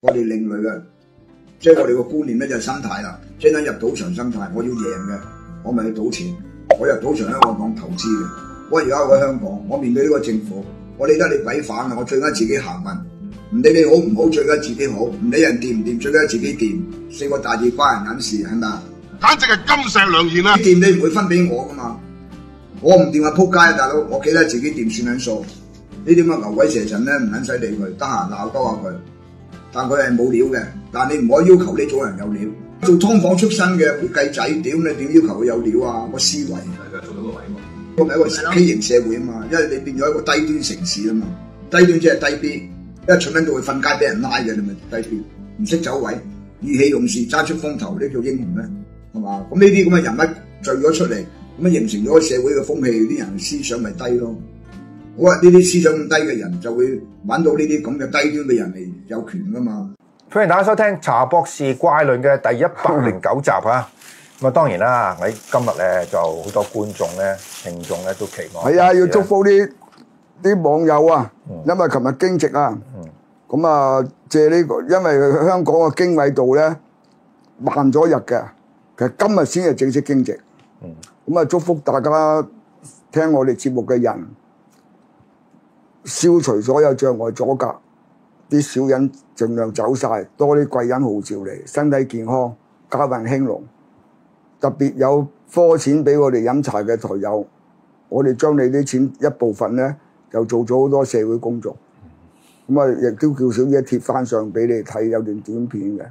我哋另類嘅，即係我哋個觀念咧就係心態啦。即係入賭場心態，我要贏嘅，我咪去賭錢。我入賭場咧，我講投資嘅。我而家喺香港，我面對呢個政府，我理得你鬼反啊！我最緊自己行運，唔理你好唔好，最緊自己好，唔理人掂唔掂，最緊自己掂。四個大字關人隱事，係咪啊？ 簡直係金石良言啊！ 掂你唔會分俾我噶嘛，我唔掂啊撲街啊大佬，我記得自己掂算緊數。呢啲咁嘅牛鬼蛇神咧，唔撚使理佢，得閒鬧多下佢。但佢係冇料嘅，但你唔可以要求呢種人有料。做劏房出身嘅會計仔，屌你點要求佢有料啊？個思維做到個位嘛， 我咪一個畸形社會啊嘛，因為你變咗一個低端城市啊嘛，低端即係低 B，一蠢撚到佢瞓街俾人拉嘅，你咪低 B，唔識走位，意氣用事，揸出風頭，呢叫英雄咩？係嘛？咁呢啲咁嘅人物聚咗出嚟，咁啊形成咗社會嘅風氣，啲人思想咪低咯。好啊，呢啲思想咁低嘅人就會揾到呢啲咁嘅低端嘅人嚟有權噶嘛。 歡迎大家收聽茶博士怪論嘅第109集啊！咁啊，當然啦，喺今日咧就好多觀眾咧、聽眾咧都期望係啊，要祝福啲網友啊，因為琴日驚蟄啊，咁啊借呢個，因為香港嘅經緯度咧慢咗日嘅，其實今日先係正式驚蟄。咁啊，祝福大家聽我哋節目嘅人，消除所有障礙阻隔，啲小人盡量走晒，多啲貴人號召嚟，身體健康，家運興隆。特別有科錢俾我哋飲茶嘅台友，我哋將你啲錢一部分咧，就做咗好多社會工作。咁啊，亦都叫小姐貼翻上俾你睇，有段短片嘅。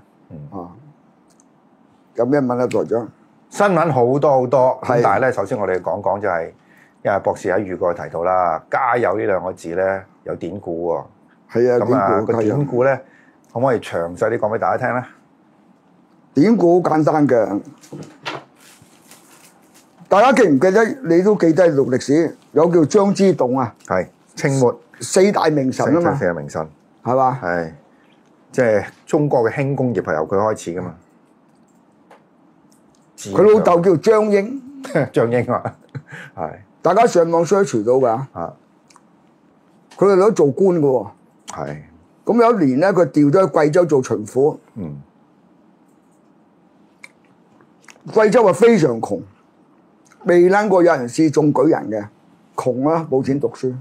有咩問啊，台長？ 新聞好多好多， 係但係咧，首先我哋講講就係，因為博士喺預告提到啦，加油呢兩個字咧有典故喎。 係啊， 咁啊個典典故咧，可唔可以詳細啲講俾大家聽咧？ 典故好簡單嘅，大家記唔記得？你都記得讀歷史，有叫張之洞啊， 係清末四大名臣啊嘛， 四大名臣係嘛？ 係即係中國嘅輕工業係由佢開始噶嘛。 佢老豆叫張英， 張英啊，係大家上網 search 到㗎。 啊， 佢哋都做官嘅喎。 係咁有一年咧，佢調咗去貴州做巡撫。貴州啊非常窮，未諗過有人試中舉人嘅，窮啊冇錢讀書。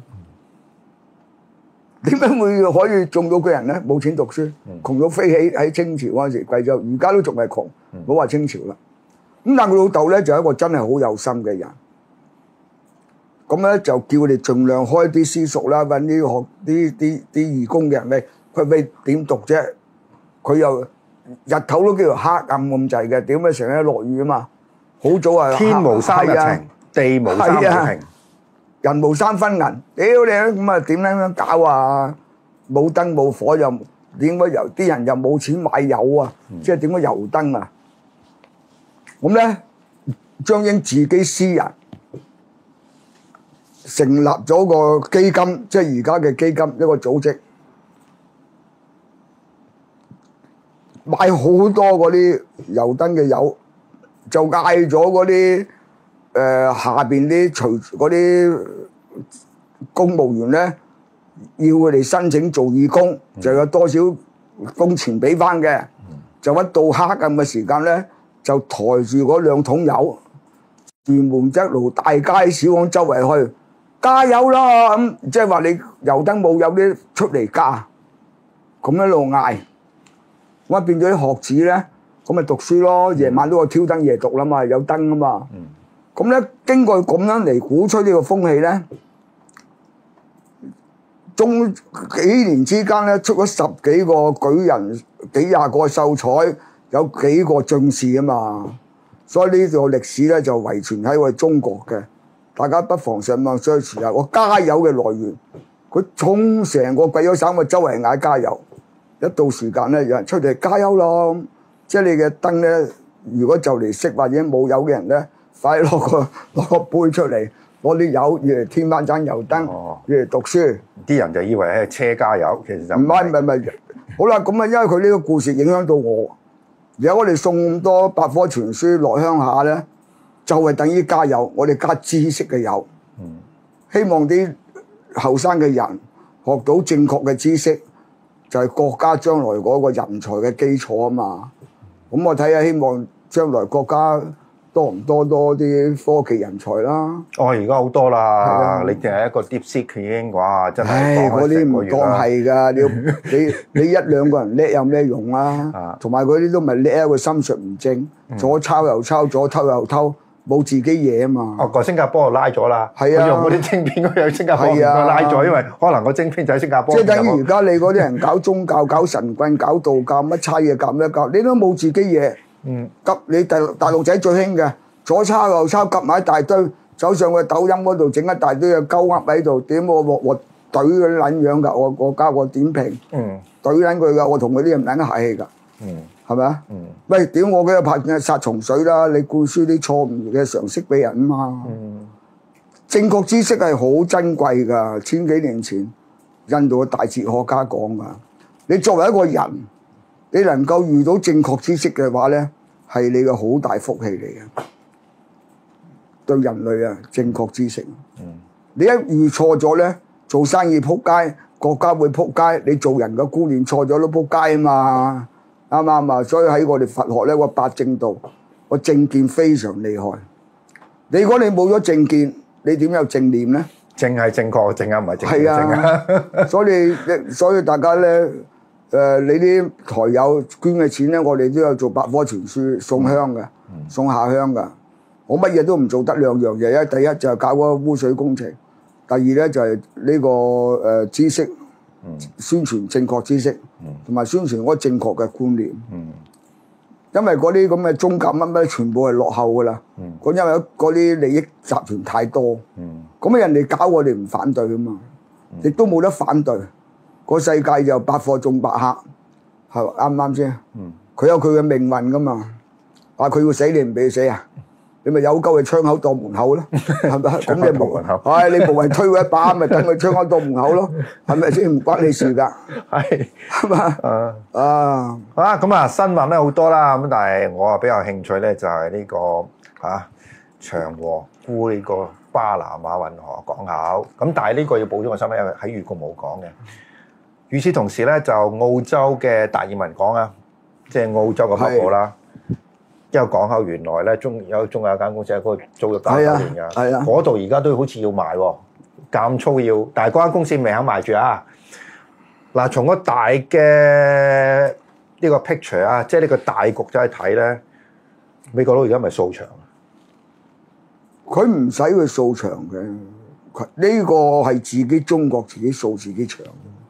點解會可以中到舉人咧？冇錢讀書，窮到飛起。喺清朝嗰陣時，貴州而家都仲係窮，唔好話清朝啦。咁但係佢老豆咧就係一個真係好有心嘅人。咁咧就叫佢哋盡量開啲私塾啦，揾啲啲義工嘅人咧，佢俾點讀啫？佢又日頭都叫做黑暗咁滯嘅，點解成日落雨啊嘛？好早啊， 天無三日晴，地無三日晴， 人無三分銀。屌你咁啊，點樣搞啊？冇燈冇火又點解油？啲人又冇錢買油啊？即係點解油燈啊？咁咧，張英自己私人成立咗個基金，即係而家嘅基金一個組織，買好多嗰啲油燈嘅油，就嗌咗嗰啲下邊啲隨嗰啲公務員咧，要佢哋申請做義工，就有多少工錢俾翻嘅，就一到黑暗嘅時間咧，就抬住嗰2桶油，沿門一路大街小巷周圍去。加油啦！咁即係話你油燈冇有啲出嚟加，咁一路嗌，咁變咗啲學子咧，咁咪讀書咯。夜晚都可以挑燈夜讀啦嘛，有燈啊嘛。咁咧經過咁樣嚟鼓吹呢個風氣咧，中幾年之間咧出咗10幾個舉人，幾廿個秀才，有幾個進士啊嘛。所以呢個歷史咧就遺傳喺我哋中國嘅。大家不妨上網 search 下，我加油嘅來源，佢衝成個貴州省嘅周圍嗌加油，一到時間咧，有人出嚟加油咯，即係你嘅燈咧，如果就嚟熄或者冇油嘅人咧，快攞個杯出嚟，攞啲油要嚟添翻盞油燈，要嚟讀書。 啲人就以為係車加油，其實就唔係。好啦，咁啊，因為佢呢個故事影響到我，而家我哋送咁多百科全書落鄉下咧。就係等於加油，我哋加知識嘅油，希望啲後生嘅人學到正確嘅知識， 就係國家將來嗰個人才嘅基礎啊嘛。咁我睇下，希望將來國家多唔多啲科技人才啦。 而家好多啦， 啊你淨係一個 DeepSeek 已經哇，真係唉，嗰啲唔當係㗎，你一兩個人叻有咩用啊？同埋嗰啲都唔係叻，個心術唔正，左抄右抄，左偷右偷，冇自己嘢啊嘛。 個新加坡就拉咗啦， 係啊， 用嗰啲晶片嗰有新加坡唔該拉咗，因為可能個晶片就喺新加坡。 即係等於而家你嗰啲人搞宗教、搞神棍、搞道教，乜差嘢夾咩夾，你都冇自己嘢。急你大陸仔最興嘅，左抄右抄，夾埋一大堆，走上去抖音嗰度整一大堆嘅鳩噏喺度，點我懟嗰啲撚樣㗎，我加個點評，懟撚佢㗎，我同佢啲人唔撚客氣㗎，係咪啊？喂，屌我嘅拍殺蟲水啦！你灌輸啲錯誤嘅常識俾人啊嘛，正確知識係好珍貴㗎，千幾年前印度嘅大哲學家講㗎，你作為一個人。你能夠遇到正確知識嘅話咧，係你嘅好大福氣嚟嘅。對人類啊，正確知識。你一遇錯咗咧，做生意撲街，國家會撲街。你做人嘅觀念錯咗都撲街啊嘛，啱唔啱啊？所以喺我哋佛學咧，個八正道，個正見非常厲害。如果你冇咗正見，你點有正念咧？ 正係正確，正啊唔係正係啊，所以大家咧。你啲台友捐嘅錢咧，我哋都有做百科全書送香嘅，送下鄉嘅。我乜嘢都唔做得兩樣嘢，第一就係搞嗰個污水工程，第二咧就係呢個知識，宣傳正確知識，同埋宣傳嗰個正確嘅觀念。因為嗰啲咁嘅宗教乜全部係落後㗎啦。因為嗰啲利益集團太多，咁人哋搞我哋唔反對㗎嘛，亦都冇得反對。個世界就百貨中百客，係啱唔啱先？佢有佢嘅命運噶嘛，話佢要死你唔俾佢死啊？你咪有鳩佢窗口當門口咯，係咪？咁你無謂，你無謂推佢一把，咪等佢窗口當門口咯，係咪先？唔關你事㗎，係嘛？ 咁啊新聞咧好多啦，咁但係我啊比較興趣咧就係呢個長和沽呢個巴拿馬運河港口，咁但係呢個要補充個新聞，因為喺預告冇講嘅。與此同時咧，就澳洲嘅達爾文港啊，即係澳洲嘅北部啦，一個港口原來咧中有間公司喺嗰度租咗8年㗎，嗰度而家都好似要賣喎，減粗要，但係嗰間公司未肯賣住啊。嗱，從個大嘅呢個 picture 啊，即係呢個大局走去睇咧，美國佬而家咪掃場， 佢唔使去掃場嘅，呢個係自己中國自己掃自己場。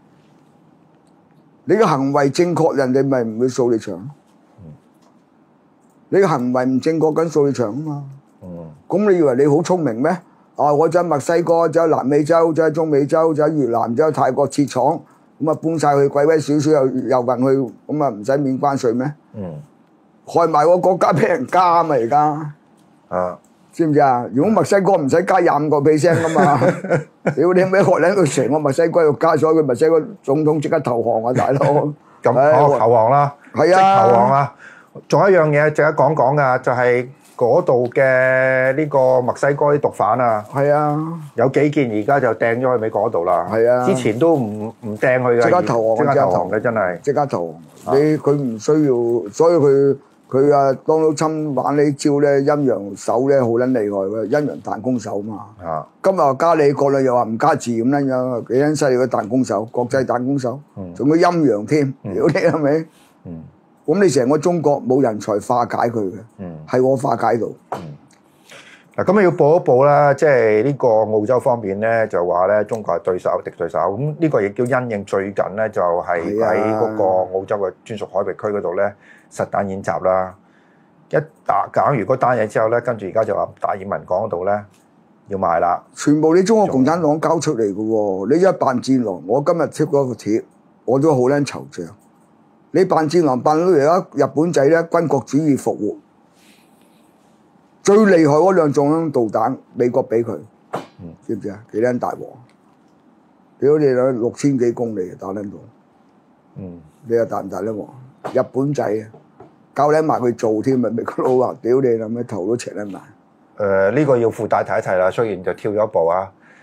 你嘅行為正確，人哋咪唔會掃你場。你嘅行為唔正確，緊掃你場啊嘛。咁你以為你好聰明咩？我走墨西哥，走南美洲，走中美洲，走越南，走泰國設廠，咁啊搬晒去鬼鬼少少又運去，咁啊唔使免關稅咩？害埋個國家俾人加嘛而家。知唔知啊？如果墨西哥唔使加25%噶嘛，屌你咩學撚到成個墨西哥要加咗，佢墨西哥總統即刻投降啊大佬！ 咁投降啦， 係啊， 即投降啦。仲有一樣嘢值得講講噶，就係嗰度嘅呢個墨西哥啲毒販啊， 係啊， 有幾件而家就掟咗去美國嗰度啦。係啊，之前都唔掟佢嘅， 即刻投降， 即刻投降嘅真係， 即刻投降。佢唔需要，所以佢Donald Trump玩呢招咧，陰陽手咧好撚厲害嘅，陰陽彈弓手嘛。今日加你過啦，又話唔加字咁樣樣，幾撚犀利嘅彈弓手，國際彈弓手，仲要陰陽添，屌你係咪？咁你成個中國冇人才化解佢嘅，係我化解到。 嗱，咁啊要報一報啦，即係呢個澳洲方面咧就話咧中國係對手敵對手，咁呢個亦叫因應最近咧就係喺嗰個澳洲嘅專屬海域區嗰度咧實彈演習啦。搞完嗰單嘢之後咧，跟住而家就話達爾文港嗰度咧要賣啦。 全部你中國共產黨交出嚟嘅喎，你一扮戰狼，我今日貼嗰個貼，我都好撚惆悵。你扮戰狼扮到而家日本仔咧軍國主義復活。最厲害嗰兩種導彈，美國俾佢，知唔知啊？幾撚大鑊？屌你兩6000幾公里打撚到，你又大唔大得鑊？日本仔啊，教你埋佢做添啊！美國佬話：屌你諗咩頭都赤撚埋。 呢個要附帶提一提啦，雖然就跳咗一步啊。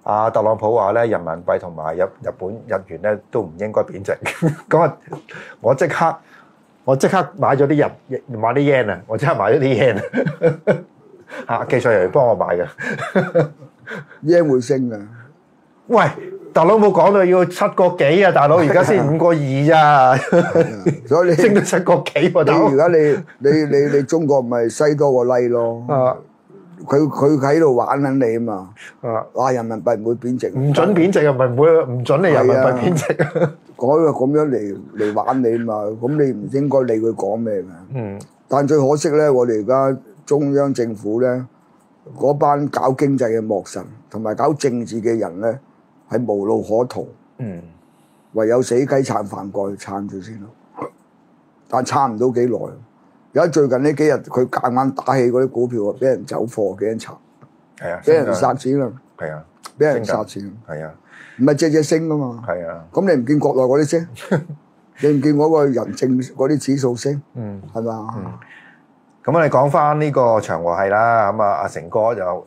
特朗普話咧，人民幣同埋日本日元咧都唔應該貶值。咁啊，我即刻買咗啲買啲 yen 啊！我即刻買咗啲 yen 啊！技術人員幫我買嘅 ，yen 會升㗎。 喂，特朗普講到要7個幾啊，大佬而家先5個2咋， 所以你升到7個幾喎，大佬。 而家你中國咪西多個例咯？ 啊！ 佢喺度玩緊你啊嘛！ 啊！ 話人民幣唔會貶值， 唔準貶值啊，唔準你人民幣貶值啊！ 改個咁樣嚟玩你嘛，咁你唔應該理佢講咩嘅。 嗯。 但最可惜咧，我哋而家中央政府咧，嗰班搞經濟嘅幕臣同埋搞政治嘅人咧，係無路可逃。 嗯。 唯有死雞撐飯蓋撐住先咯。但撐唔到幾耐。而家最近呢幾日佢夾硬打起嗰啲股票啊，俾人走貨，俾人查， 係啊， 俾人殺錢啦， 係啊， 俾人殺錢， 係啊， 唔係隻升噶嘛， 係啊， 咁你唔見國內嗰啲升，你唔見嗰個人證嗰啲指數升，係嘛？ 咁我哋講翻呢個長和係啦，咁啊阿成哥就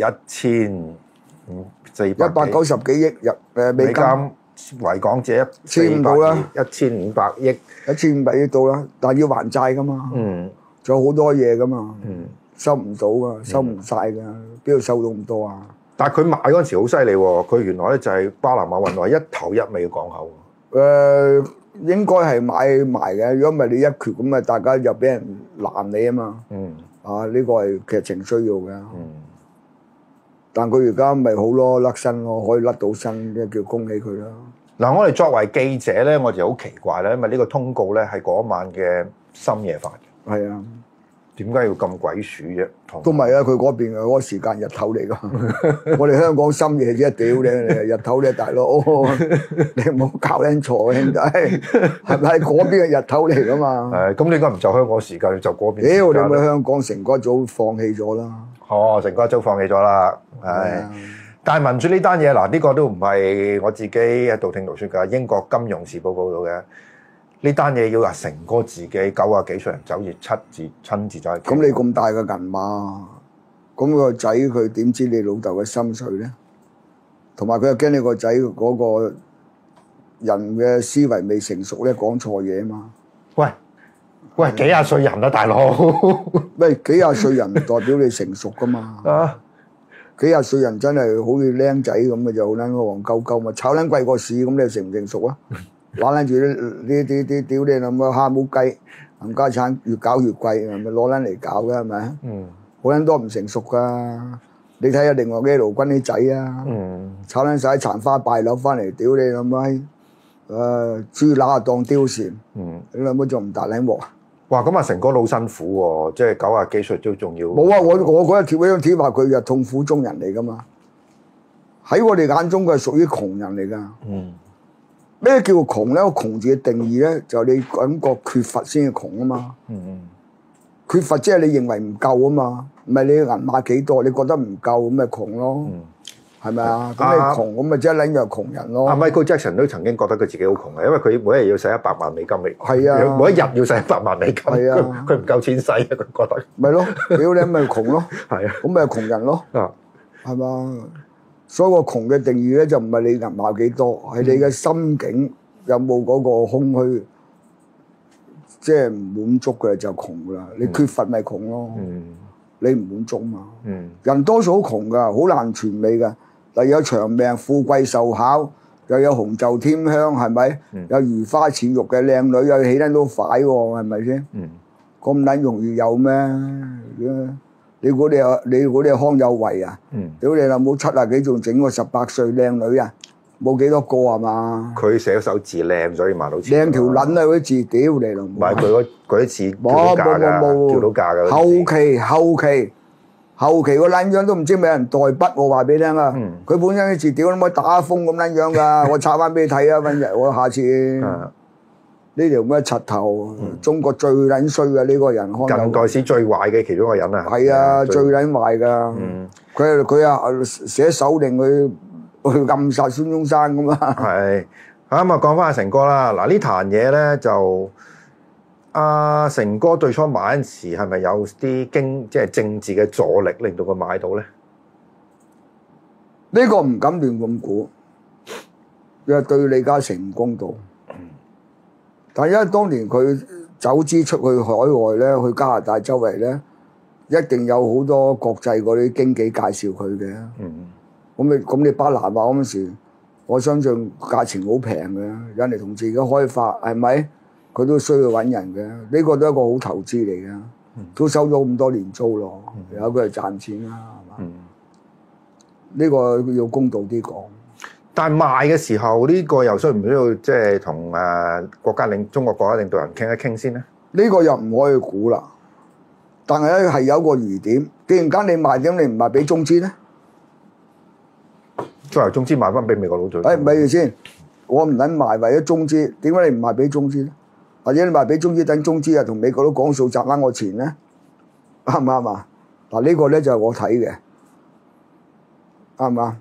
190幾億美金。維港借1500 到啦 ，1500億 ，1500億到啦，但係要還債噶嘛，仲有好多嘢噶嘛，收唔到噶，收唔晒噶，邊度收到咁多啊？ 但係佢買嗰陣時好犀利喎，佢原來咧就係巴拿馬運河一頭一尾嘅港口。 應該係買埋嘅，如果唔係你一缺咁啊，大家又俾人攔你啊嘛。呢個係劇情需要嘅。但佢而家咪好咯，甩身咯，可以甩到身，即係叫恭喜佢啦。 嗱，我哋作為記者咧，我就好奇怪咧，因為呢個通告咧係嗰晚嘅深夜發嘅。 係啊，點解要咁鬼鼠啫？ 都唔係啊，佢嗰邊嗰個時間日頭嚟㗎。我哋香港深夜啫，屌你日頭咧，大佬，你唔好搞撚錯兄弟，係咪嗰邊嘅日頭嚟㗎嘛？ 咁你應該唔就香港時間，就嗰邊時間。 屌你咪香港成個早放棄咗啦。 成個一早放棄咗啦，但係民主呢單嘢嗱，呢個都唔係我自己喺度聽讀書㗎，英國金融時報報道嘅呢單嘢要阿成哥自己90幾歲人走住親自走去。 咁你咁大嘅銀碼，咁個仔佢點知你老豆嘅心水咧？同埋佢又驚你個仔嗰個人嘅思維未成熟咧，講錯嘢啊嘛。 喂，幾廿歲人啊，大佬！ 喂，幾廿歲人唔代表你成熟噶嘛？幾廿歲人真係好似僆仔咁嘅，就好撚黃鳩鳩嘛，炒撚貴過市咁，你成唔成熟啊？攞撚住啲屌你咁嘅蝦母雞，冚家產越搞越貴，係咪攞撚嚟搞嘅係咪？好撚多唔成熟噶，你睇下另外嘅盧軍啲仔啊，炒撚晒殘花敗柳翻嚟，屌你咁閪，豬乸當貂蟬，你諗乜仲唔大撚鑊啊？ 哇！咁阿成哥好辛苦喎，即係90幾歲都仲要。 冇啊！我嗰日貼嗰張貼話佢係痛苦中人嚟噶嘛。喺我哋眼中佢係屬於窮人嚟噶。咩叫窮咧？個窮字嘅定義咧，就係你感覺缺乏先係窮啊嘛。缺乏即係你認為唔夠啊嘛，唔係你銀碼幾多，你覺得唔夠咁咪窮咯。係咪啊？咁你窮咁咪即係撚樣窮人咯。 Michael Jackson 都曾經覺得佢自己好窮嘅，因為佢每一日要使100萬美金嚟。 係啊， 每一日要使100萬美金。 係啊， 佢唔夠錢使啊！佢覺得。 咪咯，屌你咪窮咯。 係啊， 咁咪窮人咯。係嘛？所以個窮嘅定義咧，就唔係你銀碼幾多，係你嘅心境有冇嗰個空虛，即係唔滿足嘅就窮噶啦。你缺乏咪窮咯。你唔滿足嘛。人多數好窮噶，好難全美噶。例如有長命、富貴壽巧，又有紅袖添香，係咪？有如花似玉嘅靚女，又起得都快喎，係咪先？咁撚容易有咩？你估你係康有為啊？屌你老母70幾仲整個18歲靚女啊？冇幾多個係嘛？ 佢寫手字靚，所以賣到錢。 靚條撚啊！嗰啲字屌你老母！ 唔係佢嗰啲字叫到價㗎，叫到價㗎。後期個撚樣都唔知咩人代筆，我話俾你聽啊！佢本身啲字屌你媽打風咁撚樣㗎，我插翻俾你睇啊！揾日我下次呢條咩柒頭，中國最撚衰嘅呢個人， 近代史最壞嘅其中一個人啊！ 係啊，最撚壞㗎！佢啊寫手令去暗殺孫中山咁啊！ 係咁啊，講翻阿成哥啦。嗱呢壇嘢咧就。阿成哥最初買嗰陣時係咪有啲即係政治嘅助力令到佢買到咧？ 呢個唔敢亂咁估，因為對李嘉誠唔公道。但係因為當年佢走資出去海外咧，去加拿大周圍咧，一定有好多國際嗰啲經紀介紹佢嘅。咁你巴拿馬嗰陣時，我相信價錢好平嘅，人哋同自己開發係咪？佢都需要揾人嘅，呢個都係一個好投資嚟嘅，都收咗咁多年租咯，有佢係賺錢啦，係嘛？呢個要公道啲講。 但係賣嘅時候，呢個又需唔需要即係同中國國家領導人傾一傾先咧？ 呢個又唔可以估啦。但係咧係有個疑點，既然間你賣，點你唔賣俾中資咧？ 作為中資賣翻俾美國佬做。 咪住先，我唔撚賣為咗中資，點解你唔賣俾中資咧？或者你賣俾中資，等中資啊同美國佬講數賺翻我錢咧？啱唔啱啊？嗱，呢個咧就係我睇嘅，啱唔啱？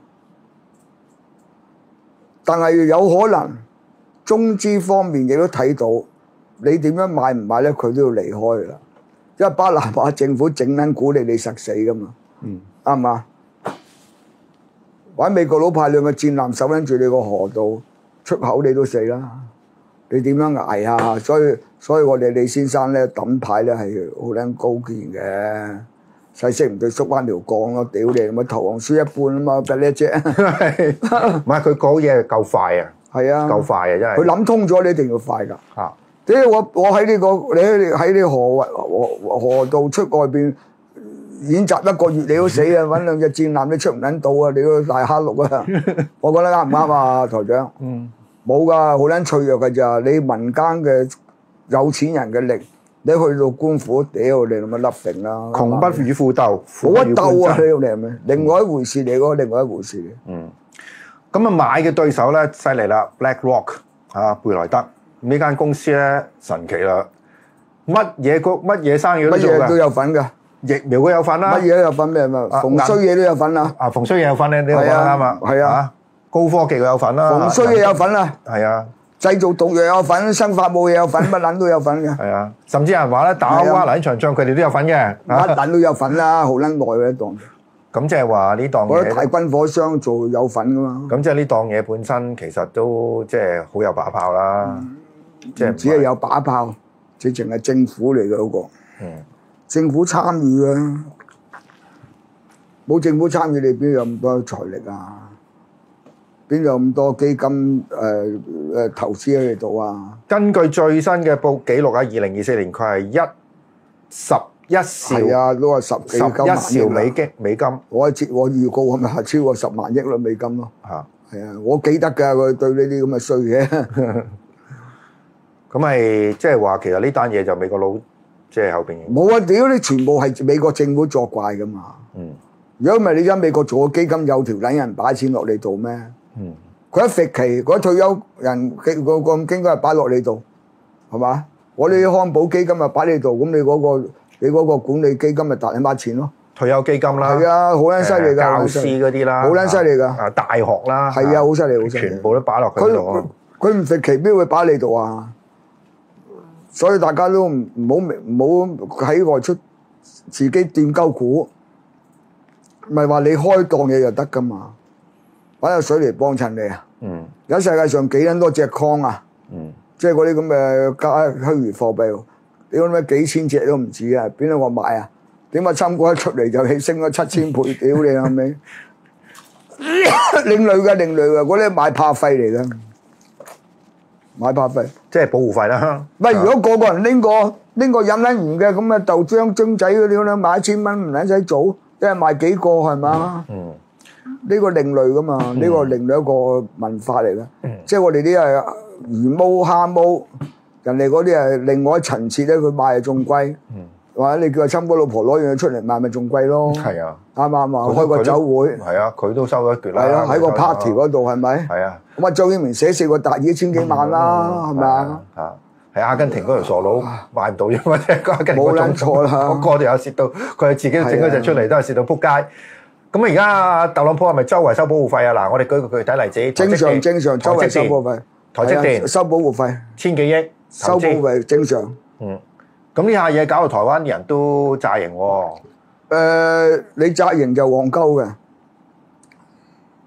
但係有可能中資方面亦都睇到你點樣買唔買咧，佢都要離開啦。因為巴拿馬政府整撚鼓勵你實死噶嘛，啱唔啱？或者美國佬派兩個戰艦守緊住你個河道出口，你都死啦。你點樣捱啊？所以我哋李先生咧抌牌咧係好撚高見嘅，細識唔對縮翻條槓咯，屌你咁啊投降輸一半啊嘛，得呢隻。 唔係佢講嘢夠快啊， 係啊， 夠快啊，真係。 佢諗通咗，你一定要快㗎。 嚇！ 屌我喺呢個你喺呢河道出外邊演習一個月，你都死啊！揾兩隻戰艦你出唔撚到啊！你個大蝦碌啊！我覺得啱唔啱啊，台長？冇㗎，好撚脆弱㗎咋。你民間嘅有錢人嘅力，你去到官府，屌你咁樣笠定啦！ 窮不與富鬥， 冇得鬥啊！你係咪？另外一回事嚟嗰，另外一回事嚟。 咁啊買嘅對手咧犀利啦 ，BlackRock 貝萊德呢間公司咧神奇啦，乜嘢生意都做㗎， 乜嘢都有份㗎。 疫苗都有份啦， 乜嘢都有份咩嘛？逢衰嘢都有份啦。 逢衰嘢有份咧，呢個講得啱啊。 係啊， 高科技有份啦。 逢衰嘢有份啦。 係啊， 製造毒藥有份，生化武器有份，乜撚都有份嘅。 係啊，甚至有人話咧打烏克蘭呢場仗，佢哋都有份嘅。 乜撚都有份啦，好撚耐嘅一檔。 咁即係話呢檔嘢， 我覺得大軍火商做有份噶嘛。 咁即係呢檔嘢本身其實都即係好有把炮啦。即係只係有把炮，直情係政府嚟嘅嗰個。政府參與啊，冇政府參與，你邊有咁多財力啊？邊有咁多基金投資喺度啊？ 根據最新嘅報記錄啊，2024年佢係11兆， 係啊，都係11兆美金。 我預告係咪超過10萬億啦美金咯？ 嚇， 係啊，我記得㗎，佢對呢啲咁嘅衰嘢。 咁咪即係話，其實呢單嘢就美國佬即係後邊冇啊！屌你全部係美國政府作怪㗎嘛！如果唔係你而家美國做個基金有條撚人擺錢落嚟做咩？佢一揈期嗰退休人個咁經該係擺落你度，係嘛？我哋康保基金咪擺你度，咁你嗰個管理基金咪賺你把錢咯。 退休基金啦， 係啊，好撚犀利㗎， 教師嗰啲啦， 好撚犀利㗎， 大學啦， 係啊，好犀利，好犀利， 全部都擺落佢度。 佢唔揈期邊會擺你度啊？所以大家都唔好喺外出自己斷鳩股，唔係話你開檔嘢就得㗎嘛？揾個水嚟幫襯你啊！而家世界上幾撚多隻礦啊？即係嗰啲咁嘅加虛擬貨幣，你講咩幾千隻都唔止啊！邊度我買啊？點解參股一出嚟就起升咗7000倍？屌你係咪？另類嘅，嗰啲買怕費嚟嘅，買怕費， 即係保護費啦。 喂，如果個個人拎個飲撚完嘅咁啊豆漿仔嗰啲咧，買1000蚊唔撚使做，即係賣幾個係嘛？呢個另類噶嘛，呢個另類一個文化嚟嘅，即係我哋啲係魚毛蝦毛，人哋嗰啲係另外一層次咧，佢賣係仲貴，或者你叫阿親哥老婆攞樣嘢出嚟賣咪仲貴咯。係啊，啱唔啱啊？開個酒會， 係啊，佢都收咗一橛啦。 係啊，喺個 party 嗰度係咪？ 係啊。 咁啊，周英明寫4個達已經1000幾萬啦，係咪啊？ 嚇！喺阿根廷嗰條傻佬買唔到，因為阿根廷冇撚錯啦， 嗰個就有蝕到，佢係自己整嗰隻出嚟都係蝕到撲街。咁而家特朗普係咪周圍收保護費啊？嗱，我哋舉個具體例子， 正常，周圍收保護費， 台積電收保護費 1000幾億， 收保護費正常。 咁呢下嘢搞到台灣人都詐型喎。 你詐型就戇鳩嘅，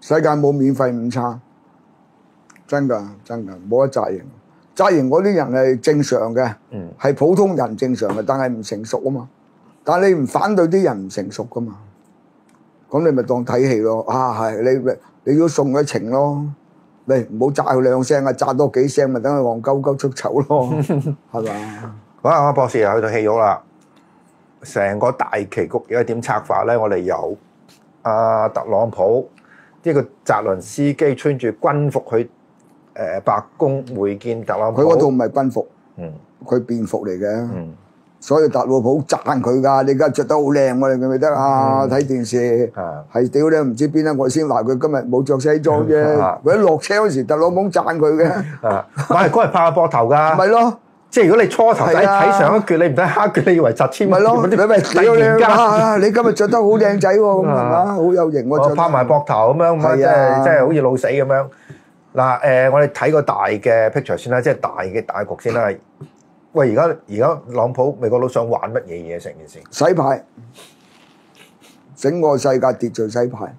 世界冇免費午餐，真㗎冇得紮營。紮營嗰啲人係正常嘅，係普通人正常嘅，但係唔成熟啊嘛。但係你唔反對啲人唔成熟噶嘛，咁你咪當睇戲咯。係你要送佢情咯，你唔好炸佢2聲啊，炸多幾聲咪等佢戇鳩鳩出醜咯，係嘛？ 好啦，阿博士又去到戲肉啦，成個大棋局而家點策法咧？我哋有阿特朗普呢個澤倫斯基穿住軍服去白宮會見特朗普， 佢嗰套唔係軍服，佢便服嚟嘅。所以特朗普讚佢㗎，你而家着得好靚喎，你記唔記得啊？睇電視係屌你唔知邊一個先話佢今日冇着西裝啫。佢一落車嗰時，特朗普讚佢嘅。 我係嗰日拍下膊頭㗎。 咪咯， 即係如果你初頭睇上一橛，你唔睇下一橛，你以為實簽。 咪咯，你咪屌你你今日着得好靚仔喎，咁係嘛？好有型喎。 我拍埋膊頭咁樣，即係好似老死咁樣。嗱我哋睇個大嘅 picture 先啦，即係大局先啦。喂，而家特朗普美國佬想玩乜嘢成件事？ 洗牌，整個世界秩序洗牌，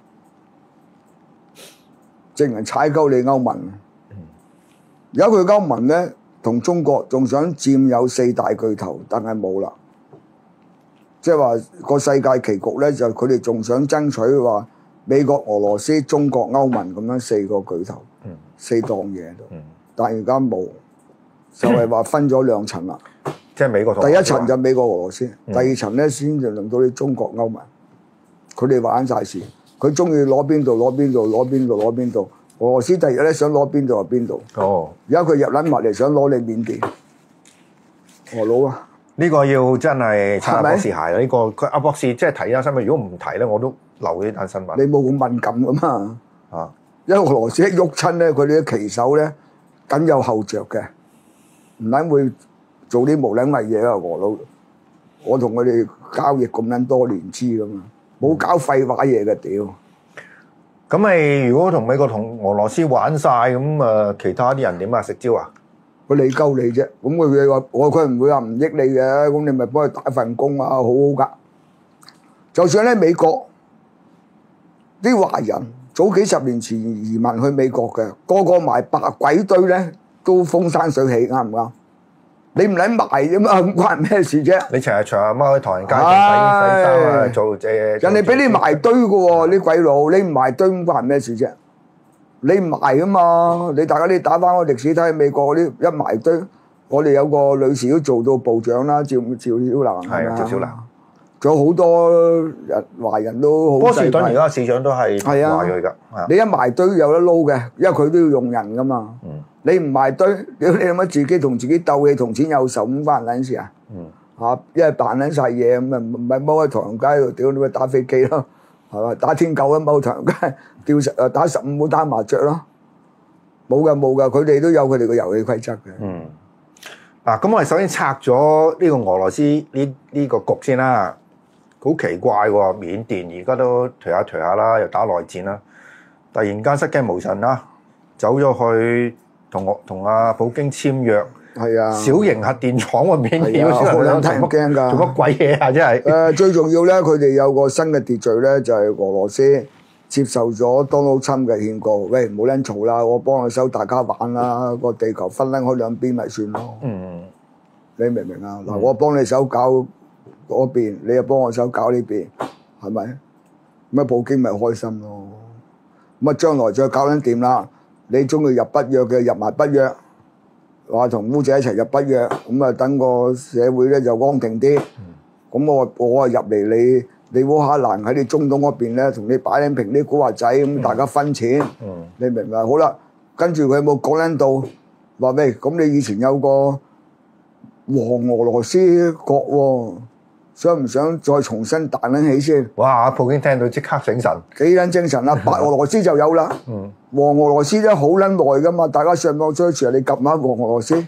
淨係踩鳩你歐盟。而家佢歐盟咧同中國仲想佔有4大巨頭，但係冇啦。即係話個世界棋局咧，就佢哋仲想爭取話美國、俄羅斯、中國、歐盟咁樣4個巨頭，4檔嘢度。但係而家冇。就係話分咗2層啦， 即係美國同第一層就美國俄羅斯，第二層咧先就輪到你中國歐盟，佢哋玩晒事，佢中意攞邊度攞邊度攞邊度攞邊度，俄羅斯第二日咧想攞邊度就邊度。而家佢入撚埋嚟想攞你緬甸，俄佬啊！ 呢個要真係擦博士鞋啦！呢個佢阿博士即係提呢單新聞，如果唔提咧，我都留呢單新聞。 你冇咁敏感噶嘛？因為俄羅斯一喐親咧，佢哋啲棋手咧梗有後着嘅。唔撚會做啲無撚為嘢啊！俄佬，我同佢哋交易咁撚多年知噶嘛，冇搞廢話嘢嘅屌。 咁咪如果同美國同俄羅斯玩晒咁其他啲人點啊？食蕉啊？ 佢理鳩你啫，咁佢話佢唔會話唔益你嘅，咁你咪幫佢打份工啊，好好噶。就算喺美國啲華人早幾十年前移民去美國嘅，個個埋白鬼堆咧。都風生水起，啱唔啱？你唔撚賣啫嘛，咁關咩事啫？ 你成日長阿媽去唐人街洗衫啊，做人哋俾你埋堆嘅喎，啲鬼佬，你唔埋堆咁關咩事啫？你唔埋噶嘛？你大家打翻個歷史睇美國嗰啲一埋堆，我哋有個女士都做到部長啦，趙小蘭係啊，趙小蘭，仲有好多人華人都好。 波士頓而家市長都係華裔㗎。 你一埋堆有得撈嘅，因為佢都要用人噶嘛。你唔埋堆，屌你諗乜自己同自己鬥氣，同錢有仇咁關人撚事啊？因為扮撚晒嘢咁啊，唔係踎喺唐人街度，屌你咪打飛機咯，係嘛？打天九啊，踎唐人街，打15冇打麻雀咯，冇㗎，佢哋都有佢哋嘅遊戲規則嘅。 咁我哋首先拆咗呢個俄羅斯呢個局先啦。好奇怪喎，緬甸而家都頹下啦，又打內戰啦，突然間失驚無神啦，走咗去。同阿普京簽約，係啊，小型核電廠喎，緬甸好撚驚㗎， 做乜鬼嘢啊！真係最重要咧，佢哋有個新嘅秩序咧，就係俄羅斯接受咗 Donald Trump 嘅勸告，喂，唔好撚嘈啦，我幫佢手，大家玩啦，個地球分開兩邊咪算咯。你明唔明啊？嗱，我幫你手搞嗰邊，你又幫我手搞呢邊，係咪？咁啊，普京咪開心咯。咁啊，將來再搞撚掂啦。你中意入北約嘅入埋北約，話同烏仔一齊入北約，咁啊等個社會咧就安定啲。咁我啊入嚟你烏克蘭喺你中東嗰邊咧，同你擺撚平啲古惑仔，咁大家分錢。你明唔明？好啦，跟住佢有冇講撚到話喂？咁你以前有個黃俄羅斯國喎，想唔想再重新彈撚起先？ 哇！普京聽到即刻醒神， 幾撚精神啊！白俄羅斯就有啦。黃俄羅斯咧好撚耐噶嘛，大家上網 search 你撳下黃俄羅斯。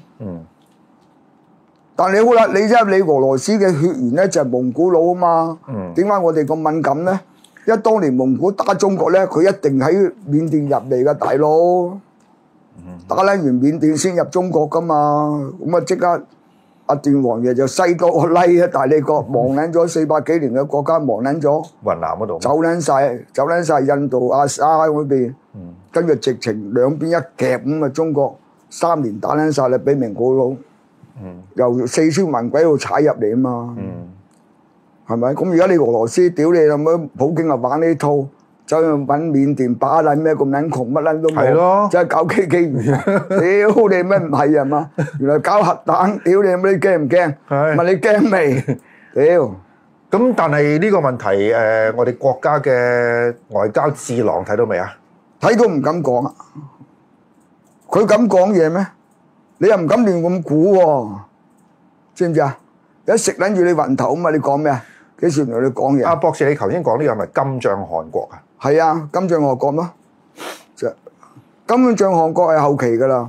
但你好啦，你即係你俄羅斯嘅血緣咧就係蒙古佬啊嘛。點解我哋咁敏感咧？因為當年蒙古打中國咧，佢一定喺緬甸入嚟噶大佬。打撚完緬甸先入中國噶嘛，咁啊即刻阿段王爺就西多個拉啊，大利國亡撚咗400幾年嘅國家，亡撚咗， 雲南嗰度， 走撚晒印度阿沙嗰邊，跟住直情兩邊一夾咁啊，中國3年打撚晒啦，俾明古佬，由四川雲鬼度踩入嚟啊嘛，係咪？咁而家你俄羅斯屌你咁樣，普京啊玩呢套。走去揾緬甸把撚咩咁撚窮，乜撚都冇，真係搞基基魚，屌你咩唔係啊嘛？原來搞核彈，屌你咩？你驚唔驚？問你驚未？屌！ 咁但係呢個問題我哋國家嘅外交智囊睇到未啊？ 睇到唔敢講啊！佢敢講嘢咩？你又唔敢亂咁估喎，知唔知啊？一食撚住你暈頭啊嘛！你講咩啊？幾時同你講嘢？ 阿博士，你頭先講呢個係咪金帳汗國啊？ 係啊，金帳汗國咯，金帳汗國係後期噶啦，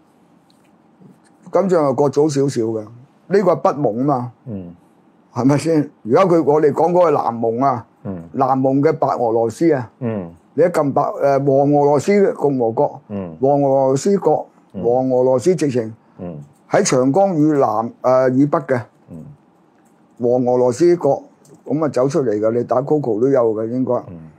金帳汗國早少少嘅，呢個係北蒙啊嘛，係咪先？而家我哋講嗰個南蒙啊，南蒙嘅白俄羅斯啊，你一撳黃俄羅斯共和國，黃俄羅斯國，黃俄羅斯直情喺長江以南以北嘅，黃俄羅斯國咁啊走出嚟嘅，你打 Google 都有嘅應該。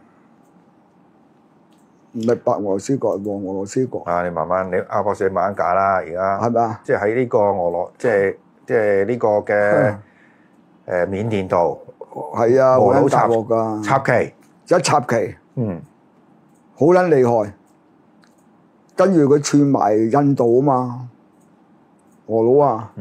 唔係白俄羅斯國，係黃俄羅斯國。 啊，你慢慢，阿博士你慢慢解啦，而家係咪啊？ 即係喺呢個即係呢個嘅緬甸度， 係啊，好撚大鑊㗎， 插旗， 一插旗，好撚厲害。跟住佢串埋印度啊嘛，俄佬啊，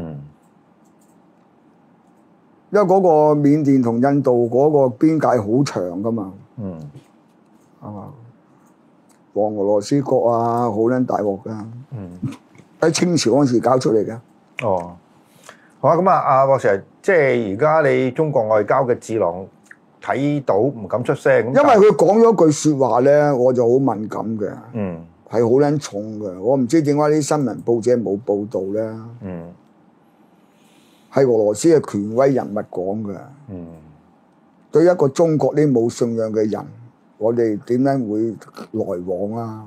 因為嗰個緬甸同印度嗰個邊界好長㗎嘛，係嘛？黃俄羅斯國啊，好撚大鑊噶，喺清朝嗰陣時搞出嚟嘅。 哦，好啊，咁啊，阿博士，即係而家你中國外交嘅智囊睇到唔敢出聲， 因為佢講咗句説話咧，我就好敏感嘅，係好撚重嘅。我唔知點解啲新聞報紙冇報導咧，係俄羅斯嘅權威人物講嘅，對一個中國啲冇信仰嘅人。我哋點解會來往啊？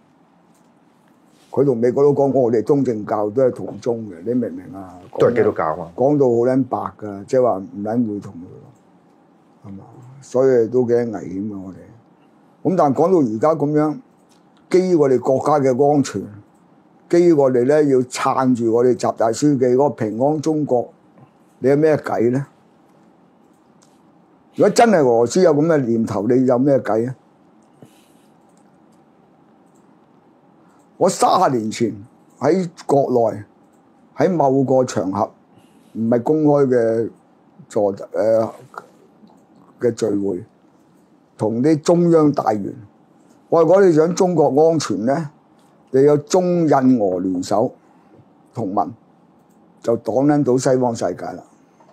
佢同美國都講過，我哋東正教都係同宗嘅，你明唔明啊？ 都係基督教啊！ 講到好撚白㗎，即係話唔撚會同佢，係嘛？所以都幾危險嘅我哋。咁但係講到而家咁樣，基於我哋國家嘅安全，基於我哋咧要撐住我哋習大書記嗰個平安中國，你有咩計咧？如果真係俄羅斯有咁嘅念頭，你有咩計啊？我30年前喺國內喺某個場合，唔係公開嘅嘅聚會，同啲中央大員，我話：如果你想中國安全咧，你有中印俄聯手同盟，就擋撚到西方世界啦，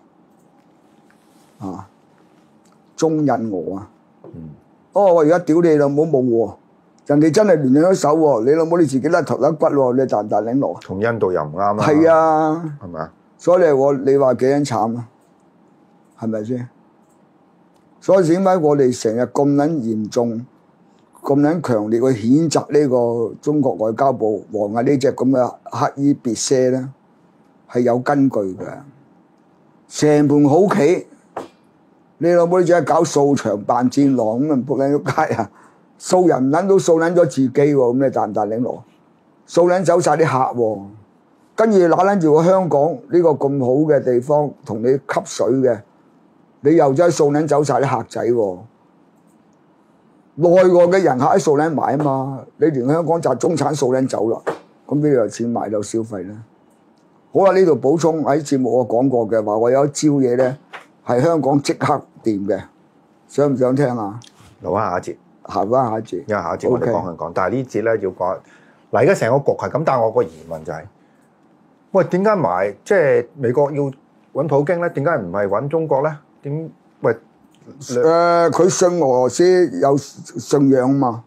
啊！中印俄啊！我而家屌你老母冇喎，人哋真係聯咗手喎，你老母你自己甩頭甩骨喎，你大唔大領落？ 同印度又唔啱啊！ 係啊， 係咪啊？ 所以你話幾撚慘啊？係咪先？所以點解我哋成日咁撚嚴重、咁撚強烈去譴責呢個中國外交部王毅呢隻咁嘅黑衣別些咧？係有根據嘅，成盤好棋。你老母你只係搞掃場扮戰狼咁啊！仆撚咗街啊！掃人唔撚到掃撚咗自己喎，咁你大唔大領羅？掃撚走晒啲客喎，跟住揦撚住個香港呢個咁好嘅地方同你吸水嘅，你又真係掃撚走晒啲客仔喎。內外嘅人客喺掃撚埋啊嘛，你連香港就中產掃撚走啦，咁邊度有錢買到消費咧？好啦，呢度補充喺節目我講過嘅話，我有一招嘢咧係香港即刻掂嘅，想唔想聽啊？ 留翻下一節， 下翻下一節， 因為下一節我哋講香港，但係呢節咧要講嗱，而家成個局係咁，但係我個疑問就係，喂，點解埋即係美國要揾普京咧？點解唔係揾中國咧？點喂？ 佢信俄羅斯有信仰嘛？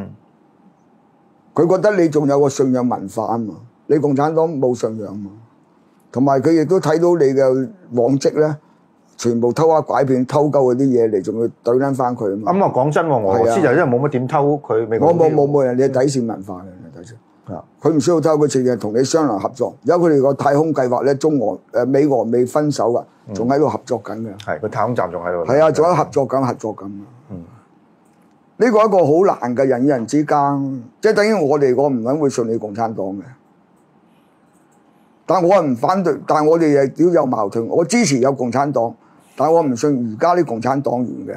佢覺得你仲有個信仰文化啊嘛？你共產黨冇信仰嘛？同埋佢亦都睇到你嘅往績咧。全部偷下拐騙、偷鳩嗰啲嘢嚟，仲要對撚翻佢啊嘛！ 咁啊，講真喎，俄羅斯就真係冇乜點偷佢美國。 冇人哋底線文化嘅底線。 佢唔需要偷，佢直接同你商量合作。而家佢哋個太空計劃咧，美俄未分手噶，仲喺度合作緊嘅。 係個太空站仲喺度。 係啊，仲喺度合作緊。呢個一個好難嘅人與人之間，即係等於我哋唔撚會信你共產黨嘅。但我係唔反對，但我哋亦都有矛盾。我支持有共產黨，但我唔信而家啲共產黨員嘅。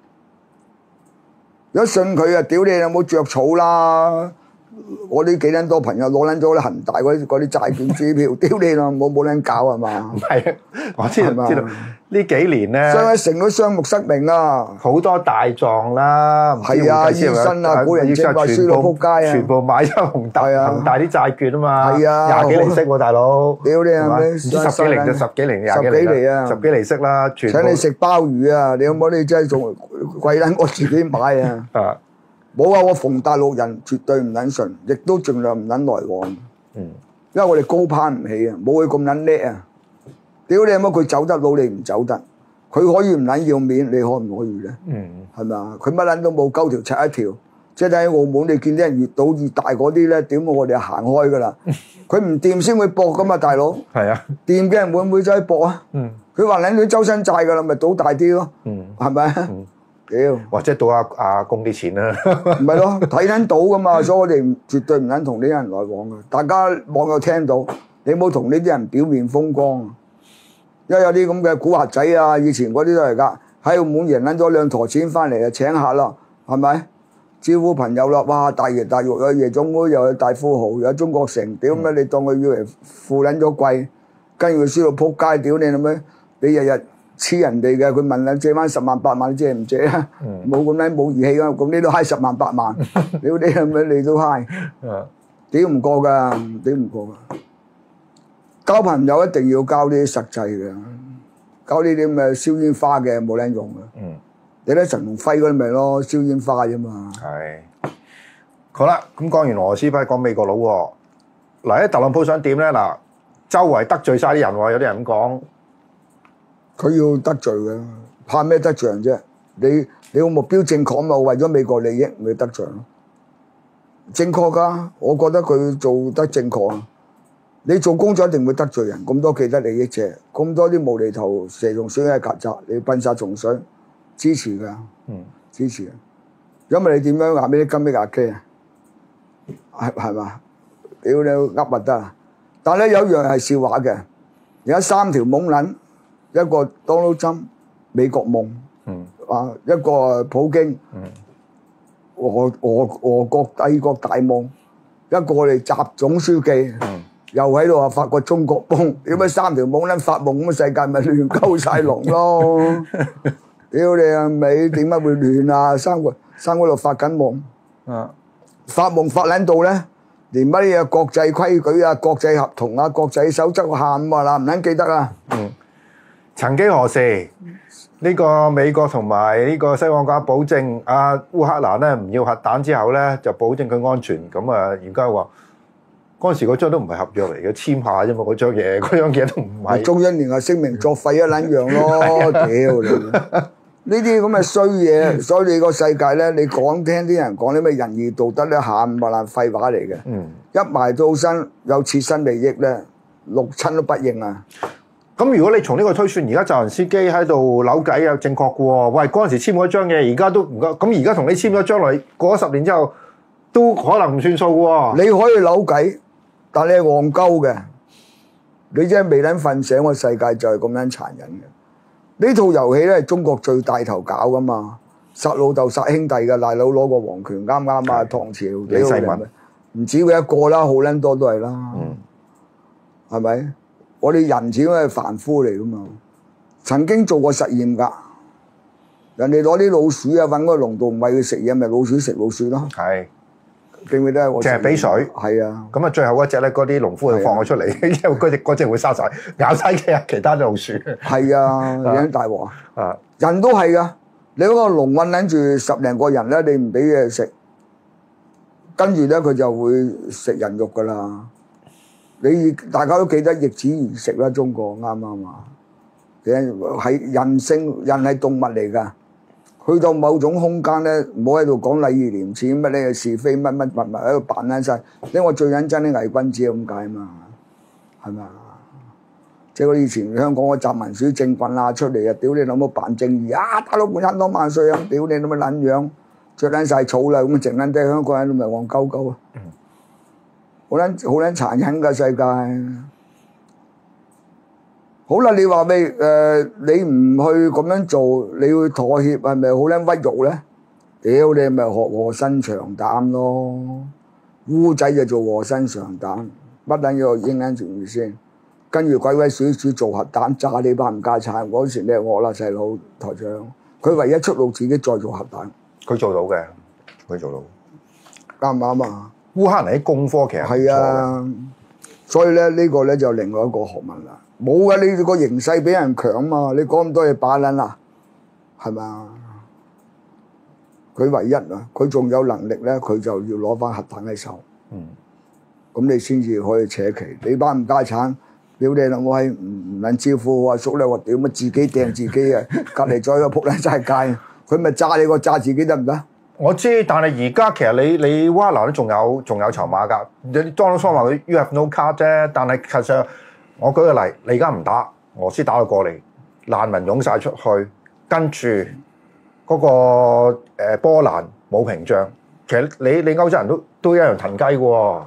如果信佢啊，屌你有冇着草啦！我啲幾撚多朋友攞撚咗啲恒大嗰啲債券支票，屌你啦，冇撚搞係嘛？ 唔係啊，我知道呢幾年咧， 所以成都雙目失明啊！ 好多大狀啦， 係啊，醫生啊，古人精話輸到撲街啊， 全部買咗恒大啲債券啊嘛， 係啊， 廿幾厘息喎，大佬， 屌你係咪？ 唔知十幾厘就十幾厘，廿幾厘啊，十幾厘息啦，全部請你食鮑魚啊！你有冇你真係仲貴撚我自己買啊？冇啊！我逢大陸人絕對唔撚順，亦都盡量唔撚來往。因為我哋高攀唔起啊，冇佢咁撚叻啊！屌你乜佢走得到，你唔走得。佢可以唔撚要面，你可唔可以咧？係咪啊？佢乜撚都冇，鳩條拆一條。即係喺澳門，你見啲人越賭越大嗰啲咧，點我哋行開噶啦。佢唔掂先會搏噶嘛，大佬。係啊。掂嘅人會唔會走去搏啊？佢話撚佢周身債噶啦，咪賭大啲咯。係咪啊？屌， 或者賭阿公啲錢啦， 唔係咯，睇撚到噶嘛，所以我哋絕對唔撚同呢啲人來往噶。大家網友聽到，你冇同呢啲人表面風光，因為有啲咁嘅古惑仔啊，以前嗰啲都係㗎，喺澳門贏撚咗兩坨錢翻嚟啊，請客啦，係咪？招呼朋友啦，哇！大爺大肉有夜總會，又有大富豪，有中國城，屌咩？你當佢以為富撚咗貴，跟住佢輸到撲街，屌你係咪？你日日黐人哋嘅，佢問你借翻10萬8萬，你借唔借啊？冇咁撚冇義氣啊！咁你都嗨10萬8萬，屌你係咪？你都嗨，屌唔過㗎，屌唔過㗎。交朋友一定要交啲實際嘅，交呢啲咁嘅燒煙花嘅冇撚用嘅。你睇陳龍輝嗰啲咪咯，燒煙花啫嘛。 係。好啦，咁講完俄羅斯，翻講美國佬喎。嗱，啲特朗普想點咧？嗱，周圍得罪晒啲人喎，有啲人咁講。 佢要得罪嘅，怕咩得罪人啫？你個目標正確嘛？為咗美國利益，咪得罪咯。正確㗎，我覺得佢做得正確啊。你做工作一定會得罪人，咁多既得利益者，咁多啲無厘頭蛇蟲鼠嘅曱甴，你奔殺蟲水，支持㗎，支持。因為你點樣話俾啲金俾亞基啊？係嘛？屌你噏咪得啊！但係咧有一樣係笑話嘅，而家3條懵撚。一個 Donald Trump 美國夢，一個普京，俄國帝國大夢，一個我哋習總書記，又喺度話發個中國夢，點解3條懵撚發夢咁嘅世界咪亂鳩晒龍咯？屌你啊尾，點解會亂啊？生嗰度發緊夢，發夢發撚到咧，連乜嘢國際規矩啊、國際合同啊、國際守則喊啊啦，唔撚記得啊！ 曾幾何時，呢個美國同埋呢個西方國家保證烏克蘭咧唔要核彈之後咧，就保證佢安全。咁啊，而家話嗰陣時嗰張都唔係合約嚟嘅，簽下啫嘛，嗰張嘢都唔係。中英聯合聲明作廢一撚樣咯，屌你！呢啲咁嘅衰嘢，所以你個世界咧，你講聽啲人講啲咩仁義道德咧，喊咪爛廢話嚟嘅。一埋到身有切身利益咧，六親都不認啊！咁如果你從呢個推算，而家澤連斯基喺度扭計又正確嘅喎。喂，嗰陣時簽嗰張嘢，而家都唔夠。咁而家同你簽咗，將來過咗10年之後，都可能唔算數嘅喎。你可以扭計，但你係戇鳩嘅。你真係未撚瞓醒，個世界就係咁樣殘忍嘅。呢套遊戲咧係中國最帶頭搞噶嘛，殺老豆殺兄弟嘅大佬攞個皇權啱啱啊，唐朝李世民唔止佢一個啦，好撚多都係啦，係咪？我哋人始終係凡夫嚟噶嘛，曾經做過實驗㗎，人哋攞啲老鼠啊，揾個籠度唔餵佢食嘢，咪老鼠食老鼠咯。係，記唔記得？淨係俾水。係啊。咁啊，最後嗰隻咧，嗰啲農夫就放咗出嚟，因為嗰隻會殺晒，咬晒其他老鼠。係啊，你喺大鑊啊！人都係㗎，你嗰個籠韞撚住10零個人咧，你唔俾嘢食，跟住咧佢就會食人肉㗎啦。你大家都記得易子而食啦，中國啱啱啊？係人性，人係動物嚟㗎， 去到某種空間咧，唔好喺度講禮義廉恥乜咧是非乜乜物喺度扮撚晒。因為我最忍憎啲偽君子咁解嘛，係咪啊？即係我以前香港嗰集文書政棍啊出嚟啊，屌你老母扮正義啊，打到半千多萬歲啊，屌你老母撚樣，着撚晒草啦，咁啊靜撚低香港人都咪戇鳩鳩啊！好撚殘忍嘅世界。好啦，你話你唔去咁樣做，你要妥協係咪好撚屈辱咧？屌你咪學和珅長膽咯，烏仔就做和珅長膽，乜撚要應緊住先？跟住鬼鬼祟祟做核彈炸你班冚家產，嗰時你係惡啦細佬台長，佢唯一出路自己再做核彈， 佢做到嘅，佢做到， 啱唔啱啊？ 烏克蘭啲工科其實係啊，所以咧呢個咧就另外一個學問啦。冇嘅，你個形勢比人強嘛，你講咁多嘢把撚啦，係咪啊？佢唯一啊，佢仲有能力咧，佢就要攞翻核彈喺手。咁你先至可以扯旗。你班冚家產，屌你老母閪唔撚招呼我阿叔咧，我屌乜自己掟自己啊！隔離再個仆撚晒街，佢咪炸你個炸自己得唔得？ 我知，但係而家其實你烏克蘭都仲有籌碼㗎。你 Donald Trump 話佢 You have no card 啫，但係其實我舉個例，你而家唔打，俄羅斯打到過嚟，難民湧晒出去，跟住嗰個波蘭冇屏障，其實你歐洲人都一樣騰雞嘅喎。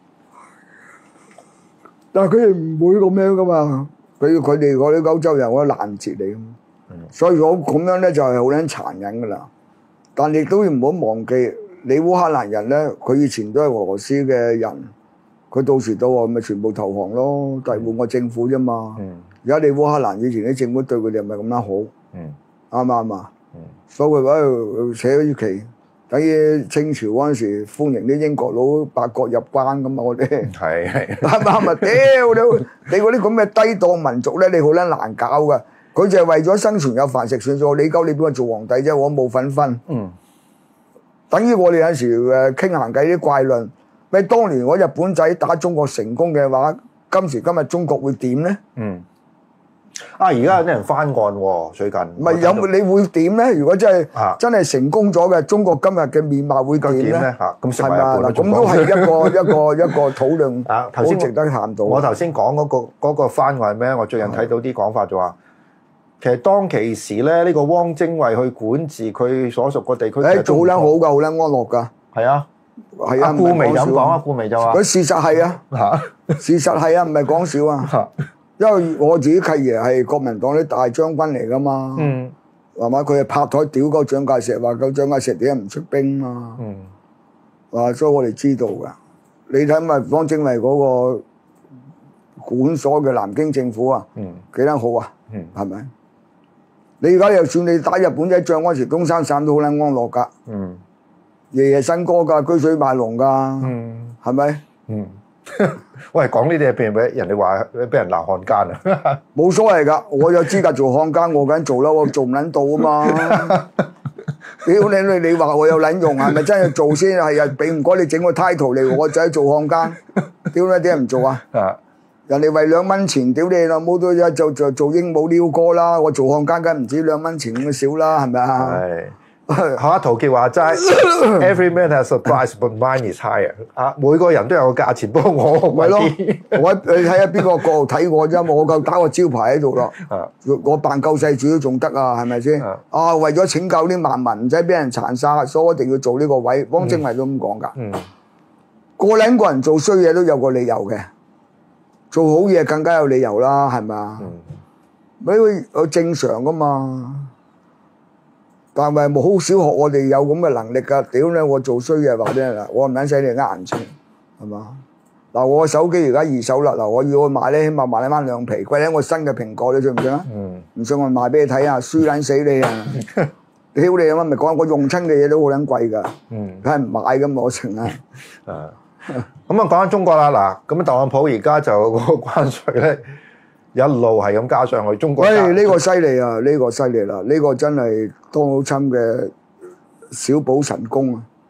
但係佢哋唔會咁樣噶嘛，佢哋嗰啲歐洲人嗰啲攔截你，所以我咁樣咧就係好撚殘忍噶啦。但亦都唔好忘記，你烏克蘭人咧，佢以前都係俄羅斯嘅人，佢到時到我咪全部投降咯，但係換個政府啫嘛。而家你烏克蘭以前啲政府對佢哋係咪咁樣好？啱唔啱啊？所以佢喺度扯咗旗，等於清朝嗰陣時歡迎啲英國佬八國入關咁啊！我哋係啱唔啱啊？屌你嗰啲咁嘅低檔民族咧，你好撚難搞噶。佢就係為咗生存有飯食算數，你鳩你邊個做皇帝啫？我冇份分。等於我哋有時傾閒偈啲怪論，咪當年我日本仔打中國成功嘅話，今時今日中國會點咧？ 而家有啲人翻案喎，最近。 唔係有你會點咧？如果真係成功咗嘅，中國今日嘅面貌會點咧？ 咁係咪啊？嗱，咁都係一個討論，好值得談到。 我頭先講嗰個翻案係咩？我最近睇到啲講法就話，其實當其時咧，呢個汪精衛去管治佢所屬個地區， 做好撚好㗎，好撚安樂㗎。 係啊， 係啊， 顧眉咁講啊，顧眉就話， 佢事實係啊，事實係啊，唔係講笑啊。因為我自己契爺係國民黨啲大將軍嚟㗎嘛，係嘛？佢係拍台屌鳩蔣介石，話鳩蔣介石點解唔出兵嘛？所以我哋知道㗎。你睇咪汪精衛嗰個管所嘅南京政府啊，幾撚好啊？係咪？你而家就算你打日本仔仗嗰時，東三省都好撚安樂㗎，夜夜笙歌㗎，居水賣龍㗎，係咪？ 喂，講呢啲嘢，俾人哋話俾人鬧漢奸啊！ 冇所謂㗎，我有資格做漢奸，我梗做啦，我做唔撚到啊嘛！屌你話我有撚用係咪真係做先？係啊，俾唔該你整個 title 嚟，我仔做漢奸，屌你點解唔做啊？人哋為2蚊錢，屌你老母都做鸚鵡撩歌啦！我做漢奸梗唔止2蚊錢咁少啦，係咪啊？係。 下一陶傑話齋 ，Every man has a price, but mine is higher。每個人都有個價錢，不過我貴啲。 你睇下邊個角度睇我啫？我夠打個招牌喺度咯。我扮救世主都仲得啊，係咪先？為咗拯救啲萬民，唔使俾人殘殺，所以我一定要做呢個位。汪精衛都咁講㗎。個撚個人做衰嘢都有個理由嘅，做好嘢更加有理由啦，係咪啊？呢個正常㗎嘛。但係冇好少學我哋有咁嘅能力㗎，屌你！我做衰嘢話咧嗱，我唔撚使你呃人錢，係嘛？嗱，我手機而家二手啦，嗱，我要去買咧，起碼買翻2皮，貴咧我新嘅蘋果，你信唔信啊？唔信我賣俾你睇啊，輸撚死你啊！屌你啊嘛，咪講我用親嘅嘢都好撚貴㗎，梗係唔買㗎我成啊！ 咁講翻中國啦，嗱，咁特朗普而家就嗰個關稅咧。一路係咁加上去，中國。 喂，呢個犀利啊！呢個犀利啦！呢個真係當勞侵嘅小寶神功啊！